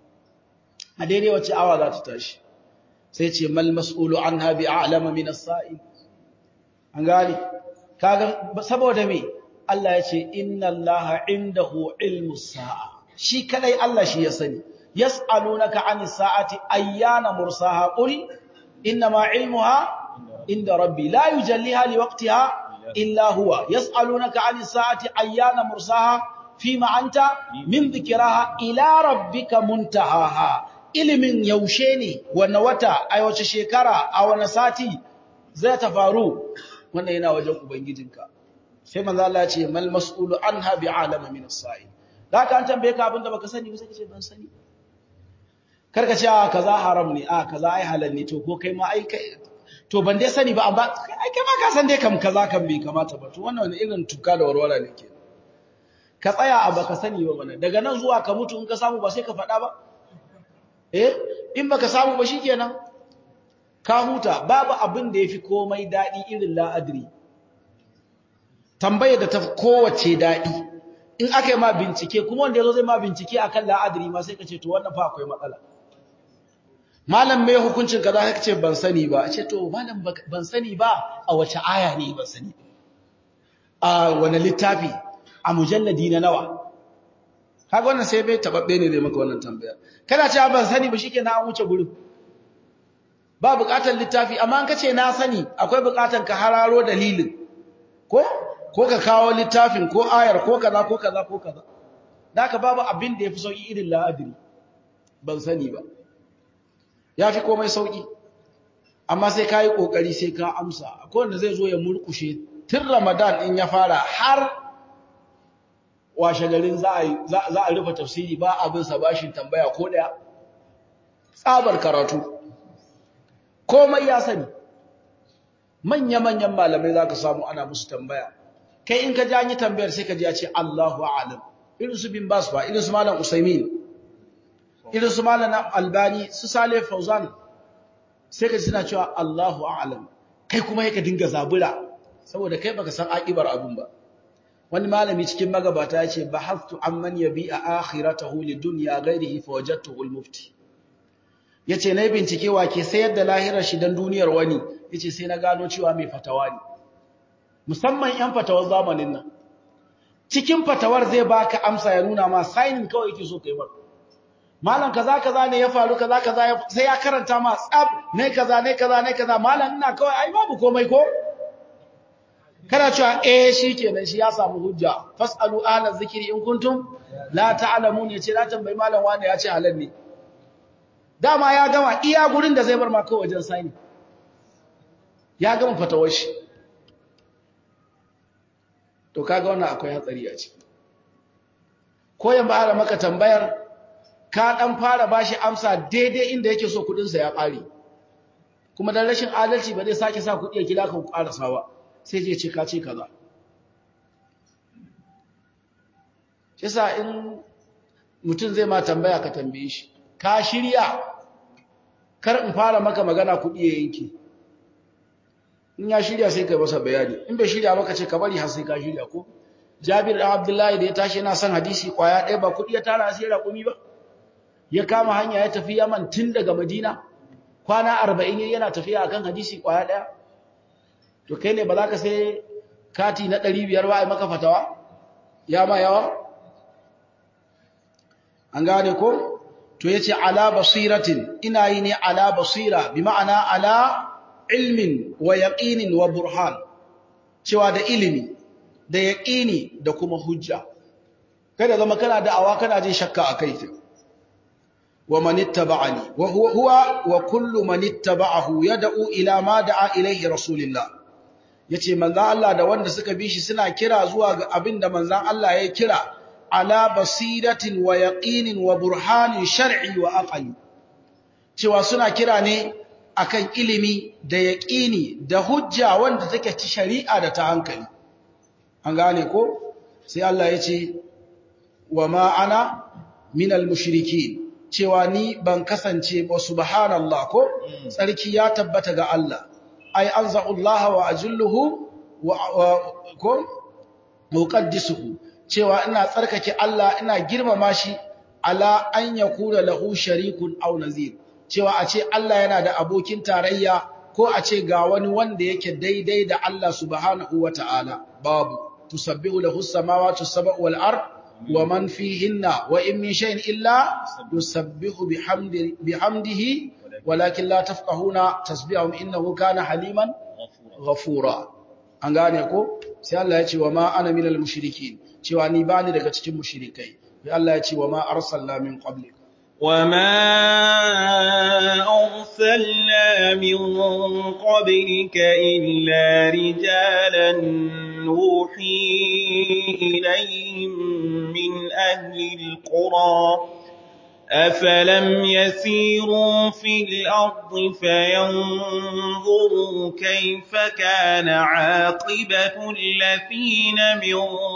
a daidai wace awa za ta tashi sai ce mal mas'ulu anha bi'alama min as-sa'il an gani kaga saboda me Allah ya ce inna Allaha indahu ilmus sa'a shi kadai Allah shi ya sani yas'alunaka 'anis sa'ati ayyana mursaha qul inna ma 'ilmuha inda rabbi la yujalliha liwaqtiha illa huwa yas'alunaka 'anis sa'ati ayyana mursaha fima anta min dhikraha ila rabbika muntahaha ilimin yaushe ne wanne wata a wace shekara a wanne sati zai ta faru wannan yana wajen ubangijinka sai manzo Allah ya ce mal mas'ulu anha bi'alama min as-sa'il haka an tambaye ka abinda baka sani ba sai kace ban sani karka ce a kaza haram ne a kaza ai halal ne to ko kai ma ai kai to ban dai sani ba amma ai kai ma ka san dai kam kaza kan bai kamata ba to wannan wani irin tuka da warwara ne ke ka tsaya a baka sani ba wannan daga nan zuwa ka mutu in ka samu ba sai ka faɗa ba eh in baka samu ba shikenan ka huta babu abin da yafi komai dadi irin la'adri tambaye da ta kowace dadi in aka yi ma bincike kuma wanda yazo zai ma bincike akan la'adri ma sai ka ce to wannan fa akwai matsala malam me hukuncin kaza ka ce ban sani ba ce to malam ban sani ba a wace aya ne ban sani a wani littafi a mujalladi na nawa kaga wannan sai bai tababbe ne zai maka wannan tambaya kana cewa ban sani ba shikenan an wuce gurin ba buƙatar littafi amma an kace na sani akwai buƙatar ka hararo dalilin ko ko ka kawo littafin ko ayar ko kaza ko kaza ko kaza daka babu abin da yafi sauki irin la'adri ban sani ba yafi komai sauki amma sai kai kokari sai ka amsa akwai wanda zai zo ya murkushe tun Ramadan in ya fara har washe garin za a za a rufe tafsiri ba abin sa bashin tambaya ko daya tsabar karatu komai ya sani manya-manyan malamai za ka samu ana musu tambaya kai in ka ji an yi tambayar sai ka ji ya ce Allahu a'lam irin su bin Bas ba irin su malam Usaimin irin su malam Albani su Saleh Fauzan sai ka ji suna cewa Allahu a'lam kai kuma yake dinga zabura saboda kai baka san akibar abun ba wani malami cikin magabata ya ce bahathtu amman yabi'a akhiratahu lidunya ghairihi fawajadtuhu al-mufti yace nayi bincike wa ke sayar da lahirar shi dan duniyar wani, yace sai na gano cewa mai fatawa ne, musamman yan fatawar zamanin nan. Cikin fatawar zai baka amsa ya nuna ma signing kawai yake so kai ba, malam kaza kaza ne ya faru kaza kaza, sai ya karanta ma tsab ne kaza ne kaza ne kaza, malam ina kawai ai babu komai ko, kana cewa eh shikenan shi ya samu hujja. Fasalu ahla zikri in kuntum la ta'lamun, yace la tambayi malam wanda ya ce halal ne, dama ya gama iya gurin da zai bar ma kawai wajen signing, ya gama fatawar shi. To kaga wannan akwai hatsari a ciki. Ko yan ba maka tambayar ka dan fara bashi amsa daidai inda yake so kudin sa ya kare, kuma dan rashin adalci ba zai sake sa kudi ya kila ka karasa ba, sai je ce ka ce kaza. Yasa in mutum zai ma tambaya ka tambaye shi, ka shirya? Kar in fara maka magana kudi ya yanke. In ya shirya sai kai masa bayani, in bai shirya maka ce ka bari har sai ka shirya ko. Jabir da Abdullahi da ya tashi yana son hadisi kwaya ɗaya, ba kudi ya tara sai raƙumi ba, ya kama hanya ya tafi Yaman tun daga Madina, kwana arba'in yana tafiya akan hadisi kwaya ɗaya. To kai ne ba za ka sai kati na ɗari biyar ba ai maka fatawa, ya ma yawa. An gane ko? To yace ala basiratin, ina yi ne ala basira, bi ma'ana ala ilmin wa yaqinin wa burhan, cewa da ilimi da yaqini da kuma hujja. Kada zama kana da awa kana jin shakka akai. Wa man ittaba'ani wa huwa huwa wa kullu man ittaba'ahu yad'u ila ma da'a ilayhi rasulullah. Yace manzon Allah da wanda suka bi shi suna kira zuwa ga abinda manzon Allah ya kira, ala basiratin wa yaqinin wa burhanin shar'i wa aqli, cewa suna kira ne akan ilimi da yaqini da hujja wanda take ci shari'a da ta hankali. An gane ko? Sai Allah ya ce wa ma ana minal mushrikin, cewa ni ban kasance ba, subhanallah ko, tsarki ya tabbata ga Allah, ai anza'ullaha wa ajilluhu wa ko muqaddisuhu, cewa ina tsarkake Allah ina girmama shi, ala an yakuna lahu sharikun aw nazir, cewa a ce Allah yana da abokin tarayya ko a ce ga wani wanda yake daidai da Allah subhanahu wata'ala, babu. Tusabbihu lahu as-samawati as-sab'u wal ard wa man fihinna wa in min shay'in illa yusabbihu bihamdi bihamdihi walakin la tafqahuna tasbihahum innahu kana haliman ghafura. An gane ko? Sai Allah ya ce wa ma ana minal mushrikin, cewa ni bani daga cikin mushrikai. Sai Allah ya ce wa ma arsalna min qablik, وما أرسلنا من قبلك إلا رجالا نوحي إليهم من أهل القرى أفلم يسيروا في الأرض فينظروا كيف كان عاقبة الذين من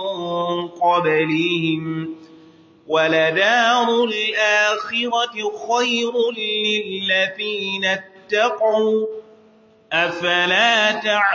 قبلهم ولدار الآخرة خير للذين اتقوا أفلا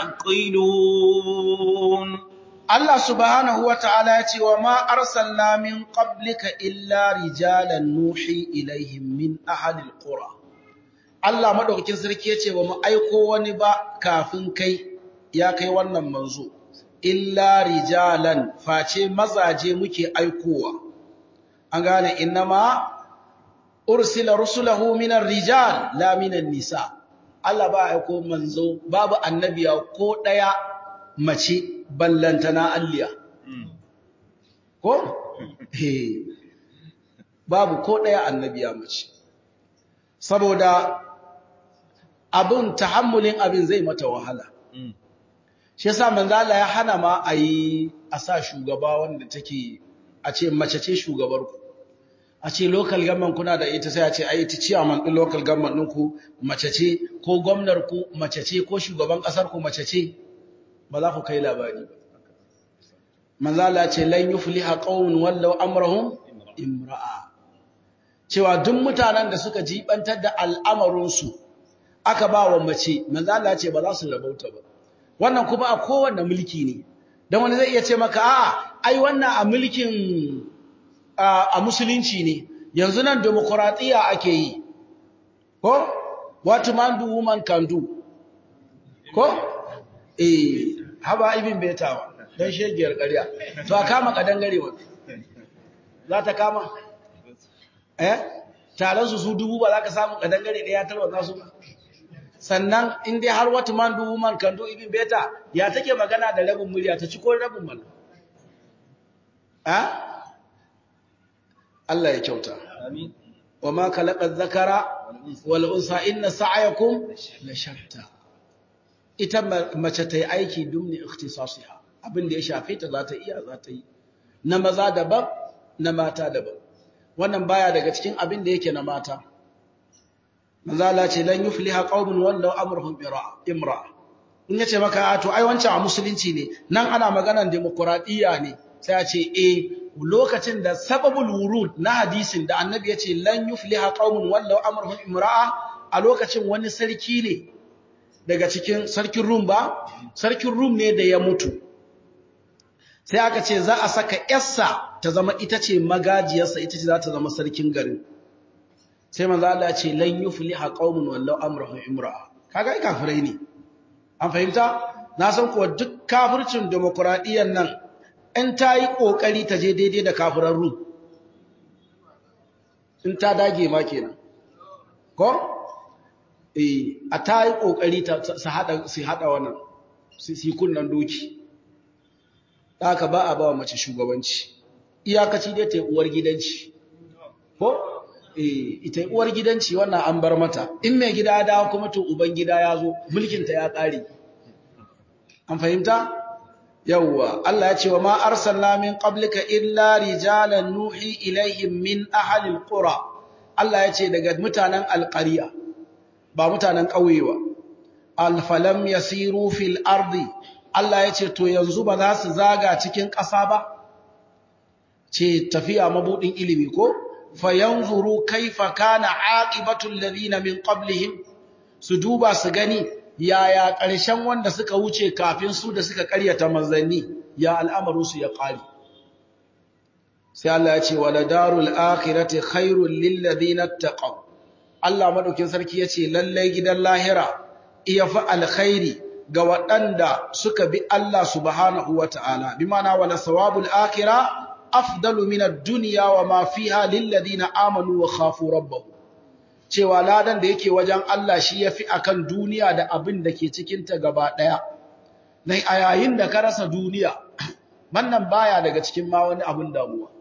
تعقلون. Allah subhanahu wa ta'ala ya ce wa ma arsalna min qablika illa rijalan nuhi ilaihim min ahli alqura. Allah madaukakin sarki ya ce ba mu aiko wani ba kafin kai, ya kai wannan manzo, illa rijalan, face mazaje muke aikowa. An gane innama ursila rusulahu minar rijal la minan nisa. Allah ba aiko manzo, babu annabiya ko daya mace ballantana alliya. Ko? Eh. Babu ko daya annabiya mace. Saboda abun tahammulin abin zai mata wahala. Shi yasa manzo Allah ya hana ma ayi a sa shugaba wanda take a ce mace ce shugabar ku. A ce local government kuna da ita, sai a ce ai ita chairman din local government ɗinku mace ce, ko gwamnar ku mace ce, ko shugaban kasar ku mace ce, ba za ku kai labari ba. Manzo Allah ce lan yufliha qaumun wallau amrahum imra'a, cewa duk mutanen da suka jibantar da al'amarin su aka ba wa mace, manzo Allah ce ba za su rabauta ba. Wannan kuma a kowanne mulki ne. Dan wani zai iya ce maka a'a ai wannan a mulkin a musulunci ne, yanzu nan demokratiya ake yi, ko what man do woman can do ko eh haba ibn betawa dan shegiyar ƙarya to a kama kadangare wa za ta kama eh taron su su dubu ba za ka samu kadangare ɗaya tarwatsa su ba sannan in dai har what man do woman can do ibn beta ya take magana da rabin murya ta ci ko rabin mana eh Allah ya kyauta amin wa ma khalaqa dhakara wal unsa inna sa'yakum la shatta ita mace ta yi aiki dumni ikhtisasiha abin da ya shafe ta za ta iya za ta yi na maza daban na mata daban wannan baya daga cikin abin da yake na mata manzo Allah ce lan yufliha qaumun wallau amruhum imra in yace maka to ai wancan a musulunci ne nan ana maganar demokradiya ne sai a ce eh lokacin da sababul wurud na hadisin da annabi yace lan yufliha qaumun wallau amruhum imra a lokacin wani sarki ne daga cikin sarkin Rum ba sarkin Rum ne da ya mutu sai aka ce za a saka yarsa ta zama ita ce magajiyarsa ita ce za ta zama sarkin garin sai manzo Allah ya ce lan yufliha qaumun wallau amruhum imra kaga ai kafirai ne an fahimta na san kuwa duk kafircin demokradiyyar nan in ta yi kokari ta je daidai da kafiran Rum in ta dage ma kenan ko eh a ta yi kokari ta su hada su hada wannan su yi kunnan doki haka ba a ba mace shugabanci iyakaci dai ta yi uwar gidanci ko eh ita uwar gidanci wannan an bar mata in mai gida ya dawo kuma to uban gida ya zo mulkin ta ya kare an fahimta yawwa Allah ya ce wa ma arsalna min qablika illa rijalan nuhi ilaihim min ahli alqura Allah ya ce daga mutanen alqariya ba mutanen kauye ba alfalam yasiru fil ardi Allah ya ce to yanzu ba za su zaga cikin ƙasa ba ce tafiya mabudin ilimi ko fayanzuru kaifa kana aqibatul ladina min qablihim su duba su gani yaya ƙarshen wanda suka wuce kafin su da suka ƙaryata manzanni ya al'amaru su ya ƙari sai Allah ya ce wala darul akhirati khairul lil ladina taqaw Allah madaukin sarki yace lalle gidan lahira iya fa alkhairi ga waɗanda suka bi Allah subhanahu wataala bi ma'ana wala sawabul akhirah afdalu min ad-dunya wa ma fiha lil ladina amanu wa khafu rabbahum cewa ladan da yake wajen Allah shi yafi akan duniya da abin da ke cikin ta gaba daya nai a yayin da ka rasa duniya wannan baya daga cikin ma wani abin damuwa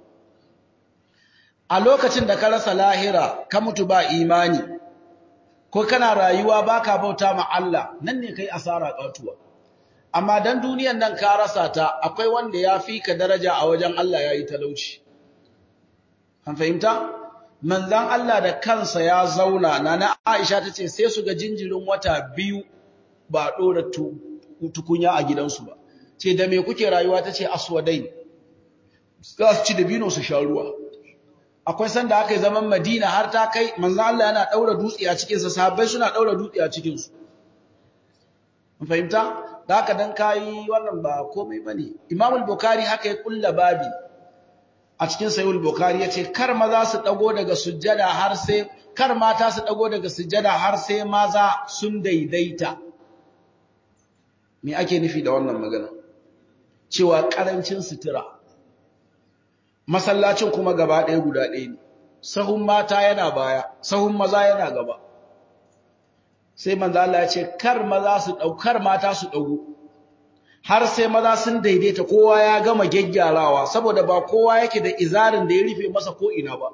a lokacin da ka rasa lahira ka mutu ba imani ko kana rayuwa baka bauta ma Allah nan ne kai asara katuwa amma dan duniyan nan ka rasa ta akwai wanda ya fi ka daraja a wajen Allah yayi talauci an fahimta manzon Allah da kansa ya zauna nana Aisha tace sai su ga jinjirin wata biyu ba dora tukunya a gidansu ba ce da me kuke rayuwa tace aswadai za su ci dabino su sha ruwa akwai sanda aka yi zaman Madina har ta kai manzon Allah yana daura dutse a cikin sa sahabbai suna daura dutse a cikin su an fahimta da haka dan kai wannan ba komai bane Imam al-Bukhari haka ya kulla babi a cikin Sahih al-Bukhari yace kar maza su dago daga sujjada har sai kar mata su dago daga sujjada har sai maza sun daidaita me ake nufi da wannan magana cewa karancin sutura masallacin kuma gaba ɗaya guda ɗaya ne sahun mata yana baya sahun maza yana gaba sai manzo Allah ya ce kar maza su daukar mata su dago har sai maza sun daidaita kowa ya gama geggyarawa saboda ba kowa yake da izarin da ya rufe masa ko ina ba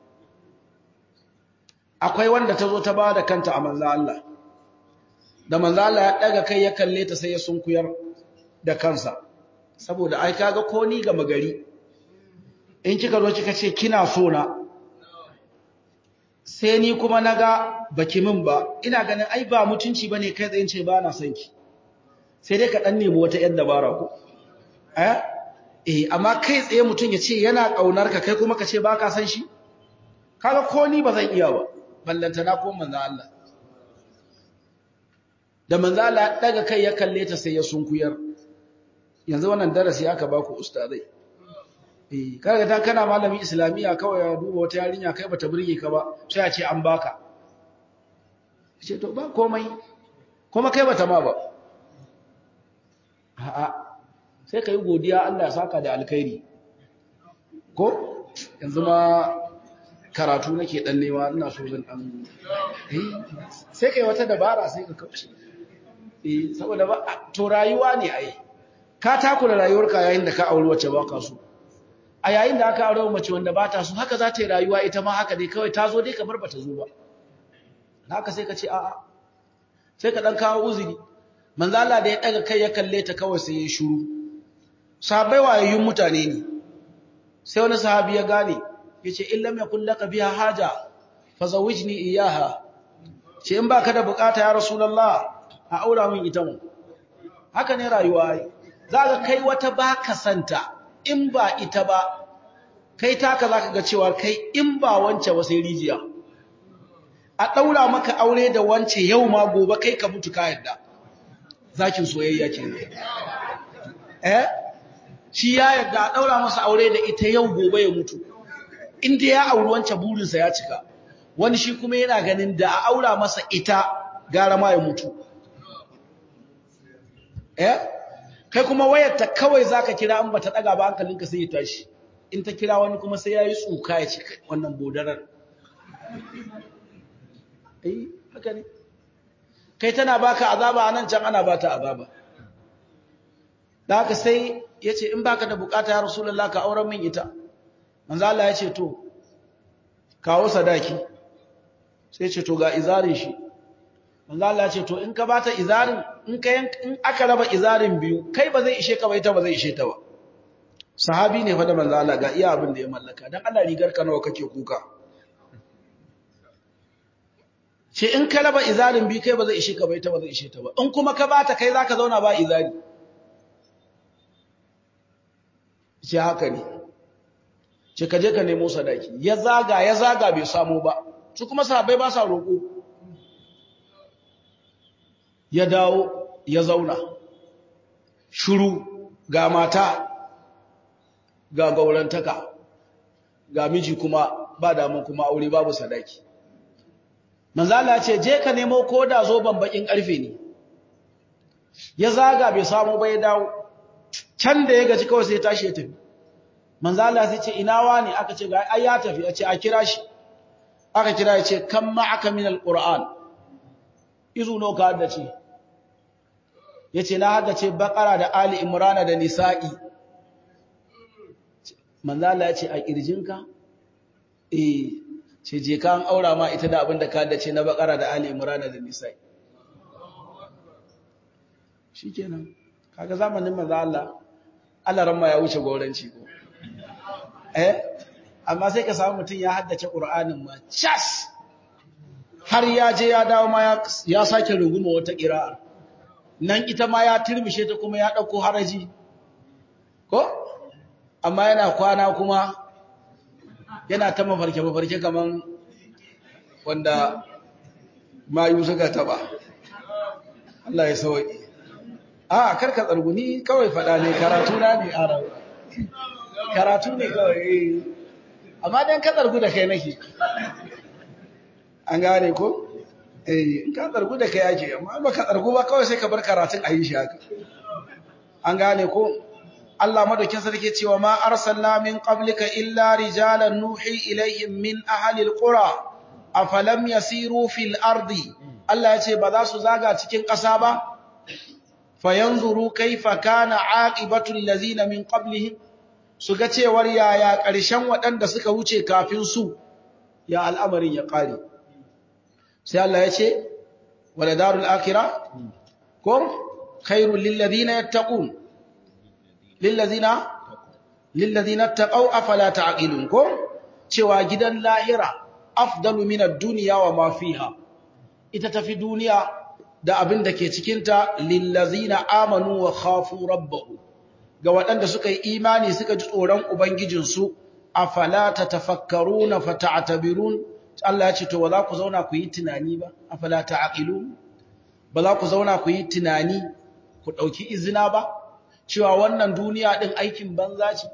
akwai wanda tazo ta bada kanta a manzo Allah da manzo Allah ya daga kai ya kalle ta sai ya sunkuyar da kansa saboda ai kaga ko ni ga magari in kika zo kika ce kina so na sai ni kuma naga baki min ba ina ganin ai ba mutunci bane kai tsayin ce ba na son ki sai dai ka dan nemi wata yar dabara ko eh eh amma kai tsaye mutun ya ce yana kaunar ka kai kuma ka ce baka son shi kaga ko ni ba zan iya ba ballanta na ko manzo Allah da manzo Allah daga kai ya kalle ta sai ya sunkuyar yanzu wannan darasi aka baku ustazai eh kaga dan kana malamin islamiya kawai ya duba wata yarinya kai bata burge ka ba sai a ce an baka ce to ba komai kuma kai bata ma ba a'a sai kai godiya Allah ya saka da alkhairi ko yanzu ma karatu nake dan nema ina so zan dan eh sai kai wata dabara sai ka kauce eh saboda ba to rayuwa ne ai ka takura rayuwarka yayin da ka aure wacce baka so a yayin da aka aure mace wanda ba ta so haka za ta yi rayuwa ita ma haka dai kawai ta zo dai kamar ba ta zo ba haka sai ka ce a'a sai ka dan kawo uzuri manzo Allah da ya daga kai ya kalle ta kawai sai ya shiru sahabbai wayayyun mutane ne sai wani sahabi ya gane yace illam yakul laka biha haja fazawijni iyaha ce in baka da bukata ya rasulullah a aura min ita mu haka ne rayuwa ai zaka kai wata baka santa in ba ita ba kai taka zaka ga cewa kai in ba wance ba sai rijiya a daura maka aure da wance yau ma gobe kai ka mutu ka yadda zakin soyayya ke eh shi ya yadda a daura masa aure da ita yau gobe ya mutu inda ya auri wance burinsa ya cika wani shi kuma yana ganin da a aura masa ita gara ma ya mutu eh kai kuma wayarta kawai zaka kira in bata daga ba hankalinka sai ya tashi in ta kira wani kuma sai yayi tsuka ya ce wannan bodarar eh haka ne kai tana baka azaba anan can ana bata azaba da haka sai yace in baka da bukata ya rasulullah ka auren min ita manzo Allah yace to kawo sadaki sai yace to ga izarin shi manzo Allah yace to in ka bata izarin in ka in aka raba izarin biyu kai ba zai ishe ka ba ita ba zai ishe ta ba sahabi ne fa da manzo Allah ga iya abin da ya mallaka dan Allah rigar ka nawa kake kuka ce in ka raba izarin biyu kai ba zai ishe ka ba ita ba zai ishe ta ba in kuma ka bata kai zaka zauna ba izari ce haka ne ce ka je ka nemo sadaki ya zaga ya zaga bai samu ba su kuma sahabbai ba sa roƙo ya dawo ya zauna shiru ga mata ga gaurantaka ga miji kuma ba damun kuma aure babu sadaki manzo Allah ya ce je ka nemo koda zoban bakin karfe ne ya zaga bai samu ba ya dawo can da ya gaji kawai sai ya tashi ya tafi manzo Allah sai ce ina wani aka ce ga ai ya tafi ya ce a kira shi aka kira ya ce kam ma'aka min alquran izu no ka haddace yace na haddace baqara da ali imran da nisa'i manzo Allah ya ce a kirjinka eh ce je ka an aura ma ita da abinda ka haddace na baqara da ali imran da nisa'i shikenan kaga zamanin manzo Allah Allah ranma ya wuce gauranci ko eh amma sai ka samu mutun ya haddace Qur'anin ma chas har ya je ya dawo ma ya, ya sake ruguma wata qira'a nan ita ma ya turmishe ta kuma ya dauko haraji ko amma yana kwana kuma yana ta mafarke mafarke kaman wanda mayu suka taba Allah ya sauki a karka tsarguni kawai fada ne karatu na ne a rawa karatu ne kawai amma dan ka tsargu da kai nake an gane ko eh in ka tsargu da kai yake amma ba ka tsargu ba kawai sai ka bar karatun a yi shi haka an gane ko Allah madaukin sarki cewa ma arsalna min qablika illa rijalan nuhi ilaihim min ahli alqura afalam yasiru fil ardi Allah ya ce ba za su zaga cikin ƙasa ba fayanzuru kaifa kana aqibatu allazina min qablihim suga cewar yaya ƙarshen waɗanda suka wuce kafin su ya al'amarin ya ƙare sai Allah ya ce wala darul akhirah ko khairul lil ladina yattaqun lil ladina lil ladina taqaw afala ta'qilun ko cewa gidan lahira afdalu min ad-dunya wa ma fiha ita tafi duniya da abin da ke cikinta lillazina amanu wa khafu rabbahum ga waɗanda suka yi imani suka ji tsoron ubangijinsu afala tatafakkaruna fata'tabirun Allah ya ce to ba za ku zauna ku yi tunani ba afala ta'qilun ba za ku zauna ku yi tunani ku dauki izina ba cewa wannan duniya din aikin banza ce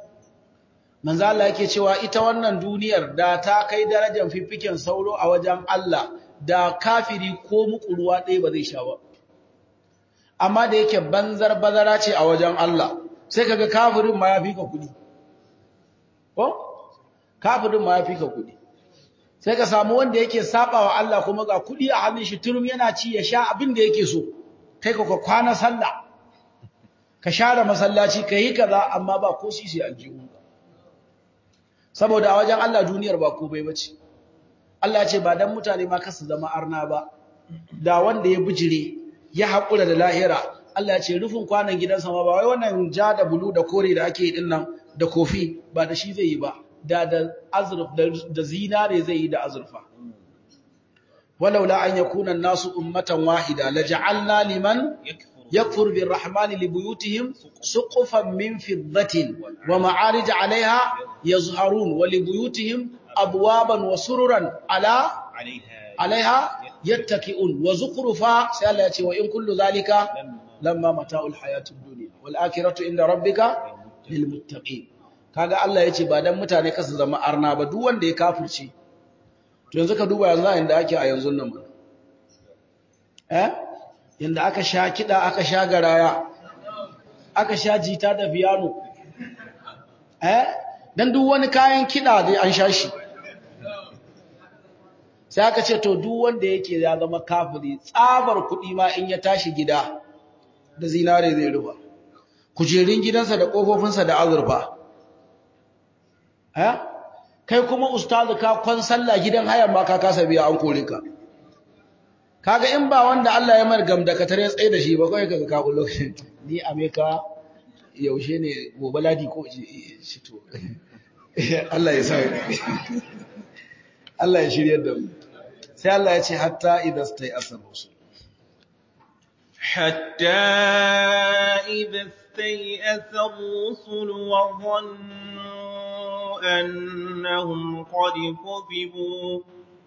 manzo Allah yake cewa ita wannan duniyar da ta kai darajar fifikin sauro a wajen Allah da kafiri ko muku ruwa ɗaya ba zai sha ba amma da yake banzar bazara ce a wajen Allah sai kaga kafirin ma ya fi ka kuɗi ko kafirin ma ya fi ka kuɗi sai ka samu wanda yake saba wa Allah kuma ga kuɗi a hannun shi turum yana ci ya sha abin da yake so kai ka kwana sallah ka share masallaci ka yi kaza amma ba ko sisi aljihu saboda a wajen Allah duniyar ba ko bai bace Allah ya ce ba dan mutane ma kasu zama arna ba da wanda ya bijire ya haƙura da lahira Allah ya ce rufin kwanan gidansa ma ba wai wannan ja da bulu da kore da ake yi din nan da kofi ba da shi zai yi ba da da azruf da zinare zai yi da azurfa walaula an yakuna an-nasu ummatan wahida laja'alna liman yakfur birrahmani libuyutihim suqufan min fiddatin wa ma'arij 'alayha yazharun wa libuyutihim abwaban wa sururan ala 'alayha yattaki'un wa zukhrufa sai Allah ya ce wa in kullu zalika lamma mata'ul hayatid dunya wal akhiratu inda rabbika lil muttaqin kaga Allah yace ba dan mutane kasu zama arna ba duk wanda ya kafirce to yanzu ka duba yanzu inda ake a yanzu nan eh yanda aka sha kida aka sha garaya aka sha jita da piano eh dan duk wani kayan kida dai an sha shi sai aka ce to duk wanda yake ya zama kafiri tsabar kudi ma in ya tashi gida da zinare zai rufa kujerin gidansa da kofofinsa da azurfa eh kai kuma ustazu ka kwan sallah gidan hayan ma ka kasa biya an kore ka kaga in ba wanda Allah ya margam da ka tare tsaye da shi ba kai kaga ka kullo ni ameka yaushe ne gobe ladi ko shi to Allah ya sa Allah ya shiryar da mu sai Allah ya ce hatta idastai asar rusul حتى إذا استيأس الرسل وظنوا أنهم قد كذبوا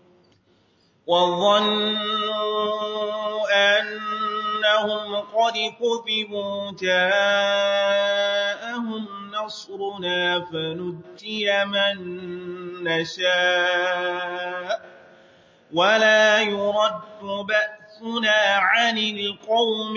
وظنوا أنهم قد كذبوا جاءهم نصرنا فنجي من نشاء ولا يرد بأسنا عن القوم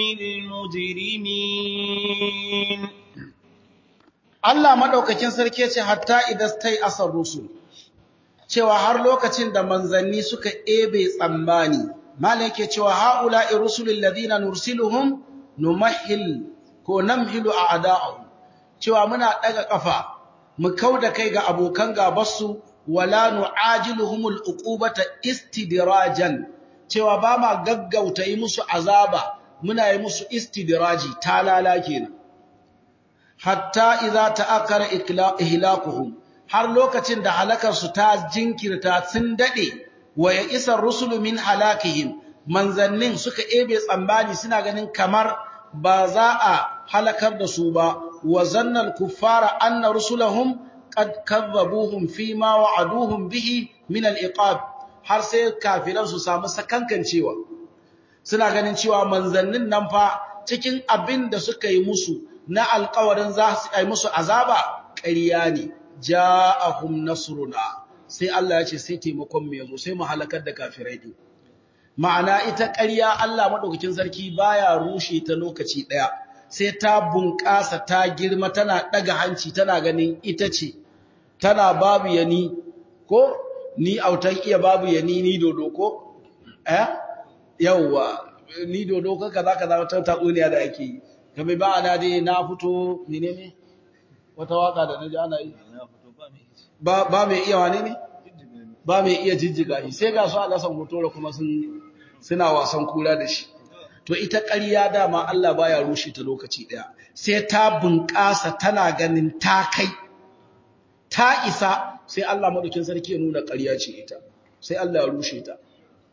المجرمين Allah madaukakin sarki yace hatta idastai asar rusul cewa har lokacin da manzanni suka ebe tsammani malai yake cewa haula'i rusulul ladina nursiluhum numahhil ko namhilu a'da'u cewa muna daga kafa mu kauda kai ga abokan gabarsu wala nu'ajiluhumul uqubata istidrajan cewa ba ma gaggauta yi musu azaba muna yi musu istidraji talala kenan hatta idza ta'akkara ihlakuhum har lokacin da halakar su ta jinkirta sun dade wa ya isar rusulu min halakihim manzannin suka ebe tsambani suna ganin kamar ba za a halakar da su ba wa zannal kuffara anna rusulahum qad kadzabuhum fima wa'aduhum bihi min al-iqab har sai kafiran su samu sakankancewa suna ganin cewa manzannin nan fa cikin abin da suka yi musu na alƙawarin za su yi musu azaba ƙarya ne ja'ahum nasruna sai Allah ya ce sai taimakon mu yazo sai mu halakar da kafirai din ma'ana ita ƙarya Allah madaukakin sarki baya rushe ta lokaci daya sai ta bunƙasa ta girma tana daga hanci tana ganin ita ce tana babu yani ko ni autan iya babu yani ni dodo ko eh yawa ni dodo ka kaza kaza ta tatsuniya da ake yi kamar ba ana dai na fito menene wata waka da naji ana yi ba ba mai iya wane ne ba mai iya jijjiga shi sai ga su Allah san hoto kuma sun suna wasan kura da shi to ita ƙarya dama Allah baya rushe ta lokaci daya sai ta bunƙasa tana ganin ta kai ta isa sai Allah madaukin sarki ya nuna ƙarya ce ita sai Allah ya rushe ta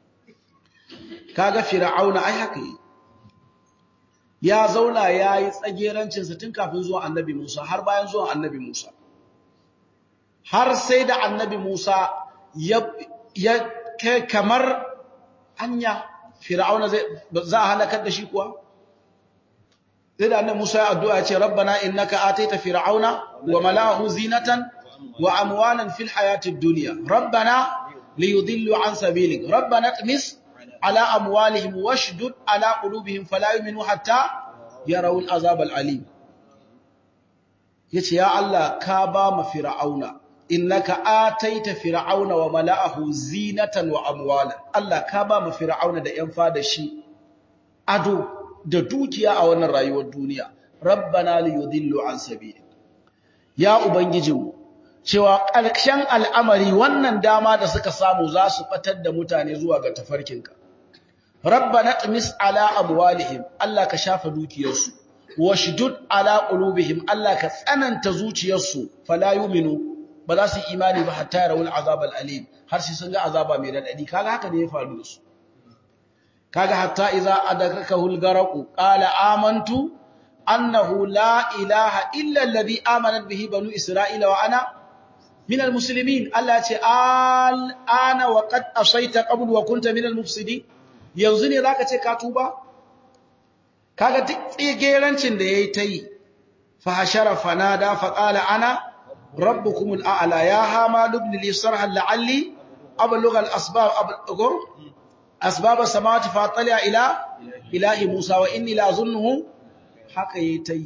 kaga fir'auna ai haka yi ya zauna yayi tsagerancin sa tun kafin zuwa annabi Musa har bayan zuwa annabi Musa har sai da annabi Musa ya ya kamar anya fir'auna zai za halakar da shi kuwa sai da annabi Musa ya addu'a ya ce rabbana innaka ataita fir'auna wa mala'ahu zinatan wa amwalan fil hayatid dunya rabbana liyudillu an sabilik rabbana tmis ala amwalihim washdud ala qulubihim fala yu'minu hatta yarawul azab al-alim yace ya Allah ka ba mu fir'auna innaka ataita fir'auna wa mala'ahu zinatan wa amwalan Allah ka ba mu fir'auna da yan fada shi ado da dukiya a wannan rayuwar duniya rabbana liyudillu an sabilik ya ubangijinmu cewa ƙarshen al'amari wannan dama da suka samu za su fatar da mutane zuwa ga tafarkinka rabbana tmis ala amwalihim Allah ka shafa dukiyarsu washdud ala qulubihim Allah ka tsananta zuciyarsu fala yu'minu ba za su imani ba hatta yarawul azab al-alim har sai sun ga azaba mai radadi kaga haka ne ya faru da su kaga hatta idza adakakahul garaqu qala amantu annahu la ilaha illa alladhi amanat bihi banu isra'ila wa ana min almuslimin Allah ya ce al ana wa qad asayta qabl wa kunta min almufsidin yanzu ne zaka ce ka tuba kaga duk tsigerancin da yayi tayi fa hashara fanada fa qala ana rabbukumul a'la ya hama ibn li sarhan la'alli ablugha al-asbab ablughum asbab as-samawati fa tali'a ila ilahi Musa wa inni la azunnuhu haka yayi tai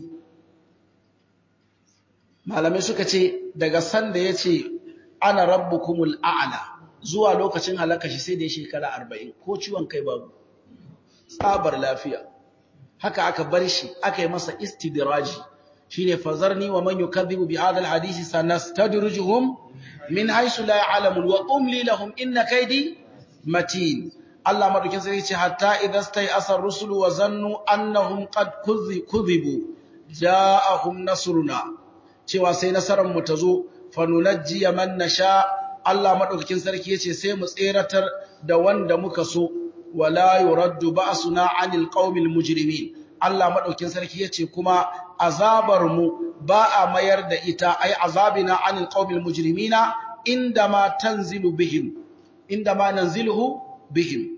malamai suka ce daga sanda yace ana rabbukumul a'la zuwa lokacin halaka shi sai da shekara arba'in ko ciwon kai babu tsabar lafiya haka aka bar shi aka yi masa istidraji shine fazarni wa man yukadhibu bi hadha alhadisi sanastadrijuhum min haythu la ya'lamun wa umli lahum inna kaydi matin Allah madaukin sai yace hatta idastay asar rusulu wa zannu annahum qad kudhibu ja'ahum nasruna cewa sai nasaran mu tazo fanunajji man nasha Allah madaukakin sarki yace sai mu tseratar da wanda muka so wala yuraddu ba'suna 'anil qaumil mujrimin Allah madaukakin sarki yace kuma azabar mu ba a mayar da ita ai azabina 'anil qaumil mujrimina indama tanzilu bihim indama nanziluhu bihim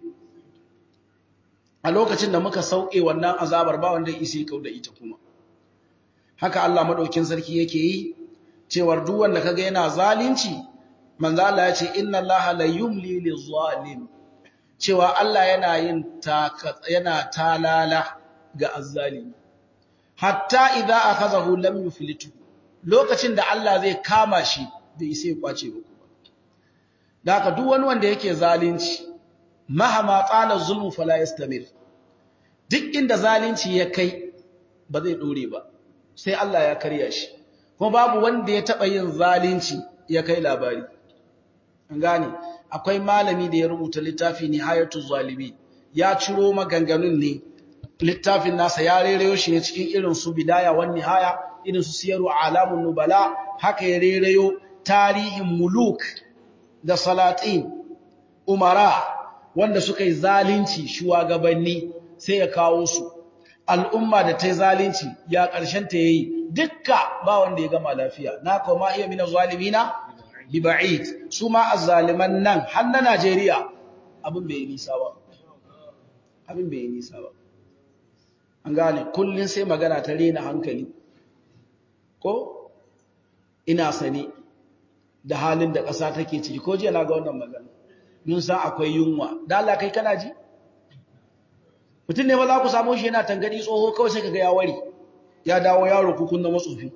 a lokacin da muka sauke wannan azabar ba wanda isi kauda ita kuma haka Allah madaukakin sarki yake yi cewar duk wanda kaga yana zalunci manzo Allah ya ce inna Allaha la yumli lizalim cewa Allah yana yin yana talala ga azzalimi hatta idza akhazahu lam yuflitu lokacin da Allah zai kama shi bai sai kwace ba kuma da haka duk wani wanda yake zalunci mahama tsala zulmu fala yastamir duk inda zalunci ya kai ba zai dore ba sai Allah ya karya shi kuma babu wanda ya taba yin zalunci ya kai labari an gane akwai malami da ya rubuta littafi Nihayatul Zalimin ya ciro maganganun ne littafin nasa ya rereyo shi ne cikin irin su Bidaya wan Nihaya irin su Siyaru Alamun Nubala haka ya rereyo tarihin muluk da salatin umara wanda suka yi zalunci shugabanni sai ya kawo su al'umma da ta yi zalunci ya ƙarshen ta yayi dukka ba wanda ya gama lafiya na kuma iya mina zalimina bi ba'id su ma azzaliman nan har na Najeriya abin bai nisa ba abin bai nisa ba an gane kullun sai magana ta rena hankali ko ina sani da halin da ƙasa take ciki ko jiya na ga wannan magana mun san akwai yunwa da Allah kai kana ji mutum ne ba za ku samu shi yana tangadi tsoho kawai sai kaga ya wari ya dawo yaro kukun na matsofi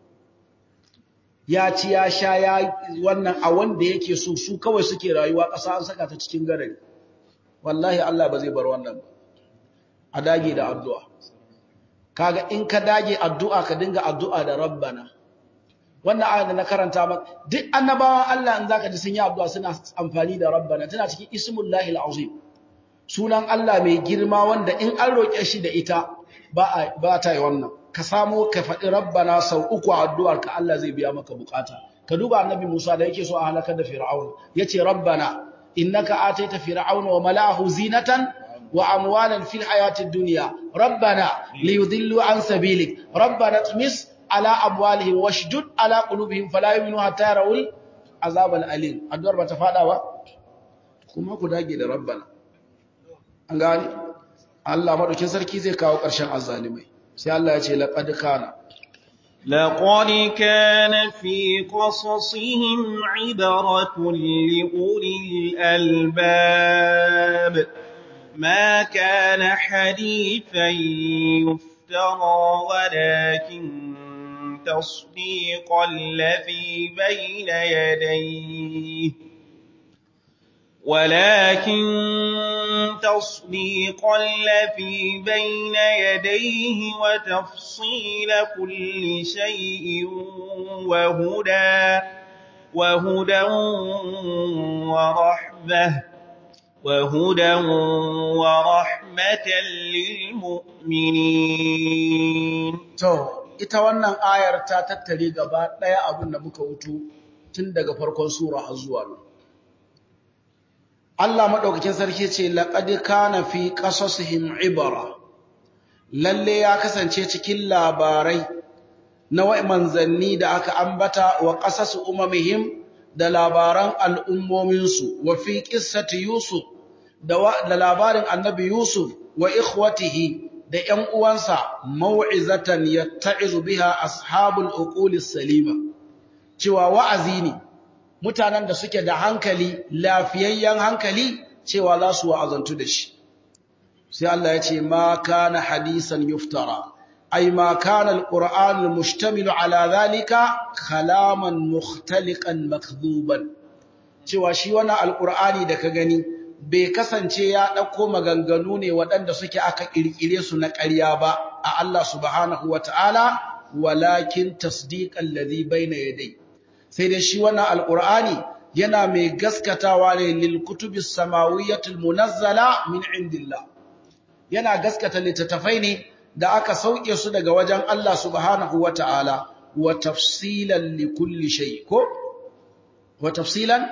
ya ci ya sha ya wannan a wanda yake so su kawai suke rayuwa ƙasa an saka ta cikin garari wallahi Allah ba zai bar wannan ba a dage da addu'a kaga in ka dage addu'a ka dinga addu'a da rabbana wannan ayat da na karanta maka duk annabawan Allah in zaka ji sun yi addu'a suna amfani da rabbana tana cikin ismullahil azim sunan Allah mai girma wanda in an roke shi da ita ba ba ta yi wannan ka samu ka faɗi rabbana sau uku a addu'ar ka Allah zai biya maka bukata ka duba annabi Musa da yake so a halakar da Fir'aun yace rabbana innaka ataita fir'auna wa mala'ahu zinatan wa amwalan fil hayatid dunya rabbana liyudillu an sabilik rabbana tmis ala amwalihim washdud ala qulubihim fala yu'minu hatta yarawul azab al-alim addu'ar bata fada ba kuma ku dage da rabbana an gani Allah madaukin sarki zai kawo ƙarshen azzalimai sai Allah ya ce laqad kana لقد كان في قصصهم عبرة لأولي الألباب ما كان حديثا يفترى ولكن تصديق الذي بين يديه ولكن تصديق الذي بين يديه وتفصيل كل شيء وهدى وهدى ورحمة وهدى ورحمة للمؤمنين. To ita wannan ayar ta tattare gaba daya abin da muka wuto tun daga farkon sura har zuwa nan. Allah madaukakin sarki ce laqad kana fi qasasihim ibra, lalle ya kasance cikin labarai na wai manzanni da aka ambata wa qasasu umamihim da labaran al'ummominsu wa fi qissati yusuf da labarin annabi yusuf wa ikhwatihi da ƴan uwansa mau'izatan yatta'izu biha ashabul uqulis salima, cewa wa'azi ne mutanen da suke da hankali lafiyayyen hankali cewa za su wa'azantu da shi. Sai Allah ya ce ma kana hadisan yuftara ay ma kana alquran almushtamilu ala dhalika kalaman mukhtaliqan makdhuban, cewa shi wannan alqurani da ka gani bai kasance ya dauko maganganu ne waɗanda suke aka kirkire su na ƙarya ba a Allah subhanahu wataala, walakin tasdiqan ladhi bayna yadayhi, sai dai shi wannan alqur'ani yana mai gaskatawa ne lil kutubis samawiyyatil munazzala min indillah, yana gaskata littattafai ne da aka sauke su daga wajen Allah subhanahu wata'ala wa tafsilan li kulli shay ko wa tafsilan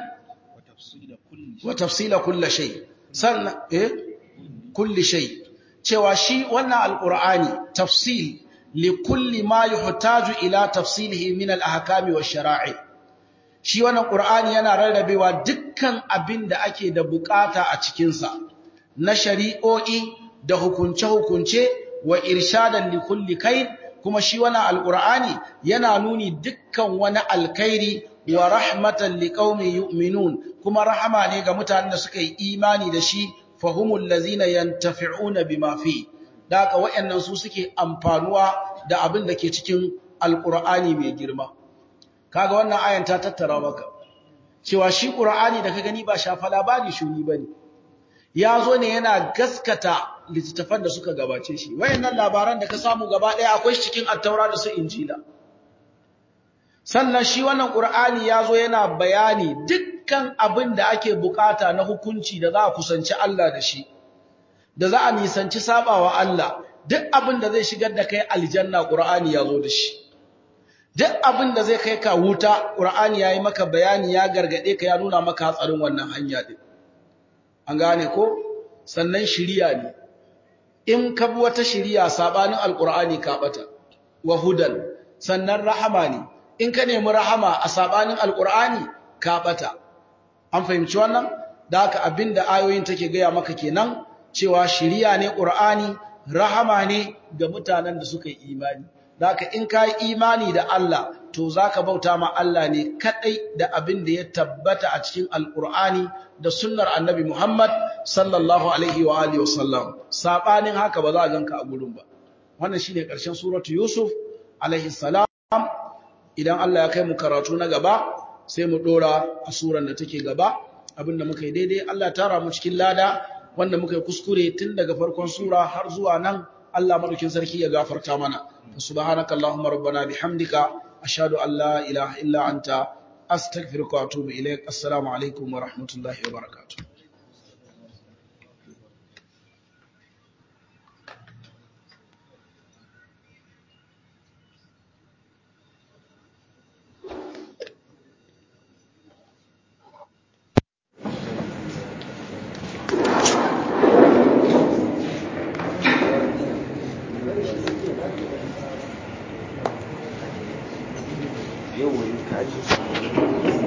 wa tafsila kulli shay sannan eh kulli shay, cewa shi wannan alqur'ani tafsil li kulli ma yuhtaju ila tafsilihi min al ahkami wash shara'i, shi wannan qur'ani yana rarrabewa dukkan abin da ake da bukata a cikin sa na shari'o'i da hukunce-hukunce wa irshadan li kulli khair, kuma shi wannan alqur'ani yana nuni dukkan wani alkhairi wa rahmatan liqaumin yu'minun, kuma rahama ne ga mutanen da suka yi imani da shi, fahumul ladzina yantafi'una bima fi, daka wayannan su suke amfanuwa da abin da ke cikin alqur'ani mai girma. Kaga wannan ayan ta tattara maka cewa shi qur'ani da ka gani ba shafa labari shuni bane, ya zo ne yana gaskata littattafan da suka gabace shi. Wayannan labaran da ka samu gaba ɗaya akwai shi cikin Attaura da su Injila. Sannan shi wannan Qur'ani ya zo yana bayani dukkan abin da ake bukata na hukunci da za a kusanci Allah da shi, da za a nisanci sabawa Allah, duk abin da zai shigar da kai aljanna Qur'ani ya zo da shi. Duk abin da zai kai ka wuta Qur'ani ya yi maka bayani, ya gargade ka, ya nuna maka hatsarin wannan hanya din. An gane ko? Sannan shiriya ne. In ka bi wata shiriya sabanin alqur'ani ka bata. Wa hudan, sannan rahama ne. In ka nemi rahama a sabanin alqur'ani ka bata. An fahimci wannan? Da haka abinda ayoyin take gaya maka kenan, cewa shiriya ne qur'ani, rahama ne ga mutanen da suka yi imani. Da haka in ka yi imani da Allah, to zaka bauta ma Allah ne kadai da abin da ya tabbata a cikin alqur'ani da sunnar annabi Muhammad sallallahu alaihi wa alihi wasallam. Sabanin haka ba za a ganka a gurin ba. Wannan shine karshen suratu Yusuf alaihi salam. Idan Allah ya kai mu karatu na gaba sai mu dora a suran da take gaba. Abinda muka yi daidai Allah ya tara mu cikin lada, wanda muka yi kuskure tun daga farkon sura har zuwa nan Allah madaukin sarki ya gafarta mana. Subhanakallahumma rabbana bihamdika ashhadu an la ilaha illa anta astaghfiruka wa atubu ilaik. Assalamu alaikum wa rahmatullahi wa barakatuh. yau wani kaji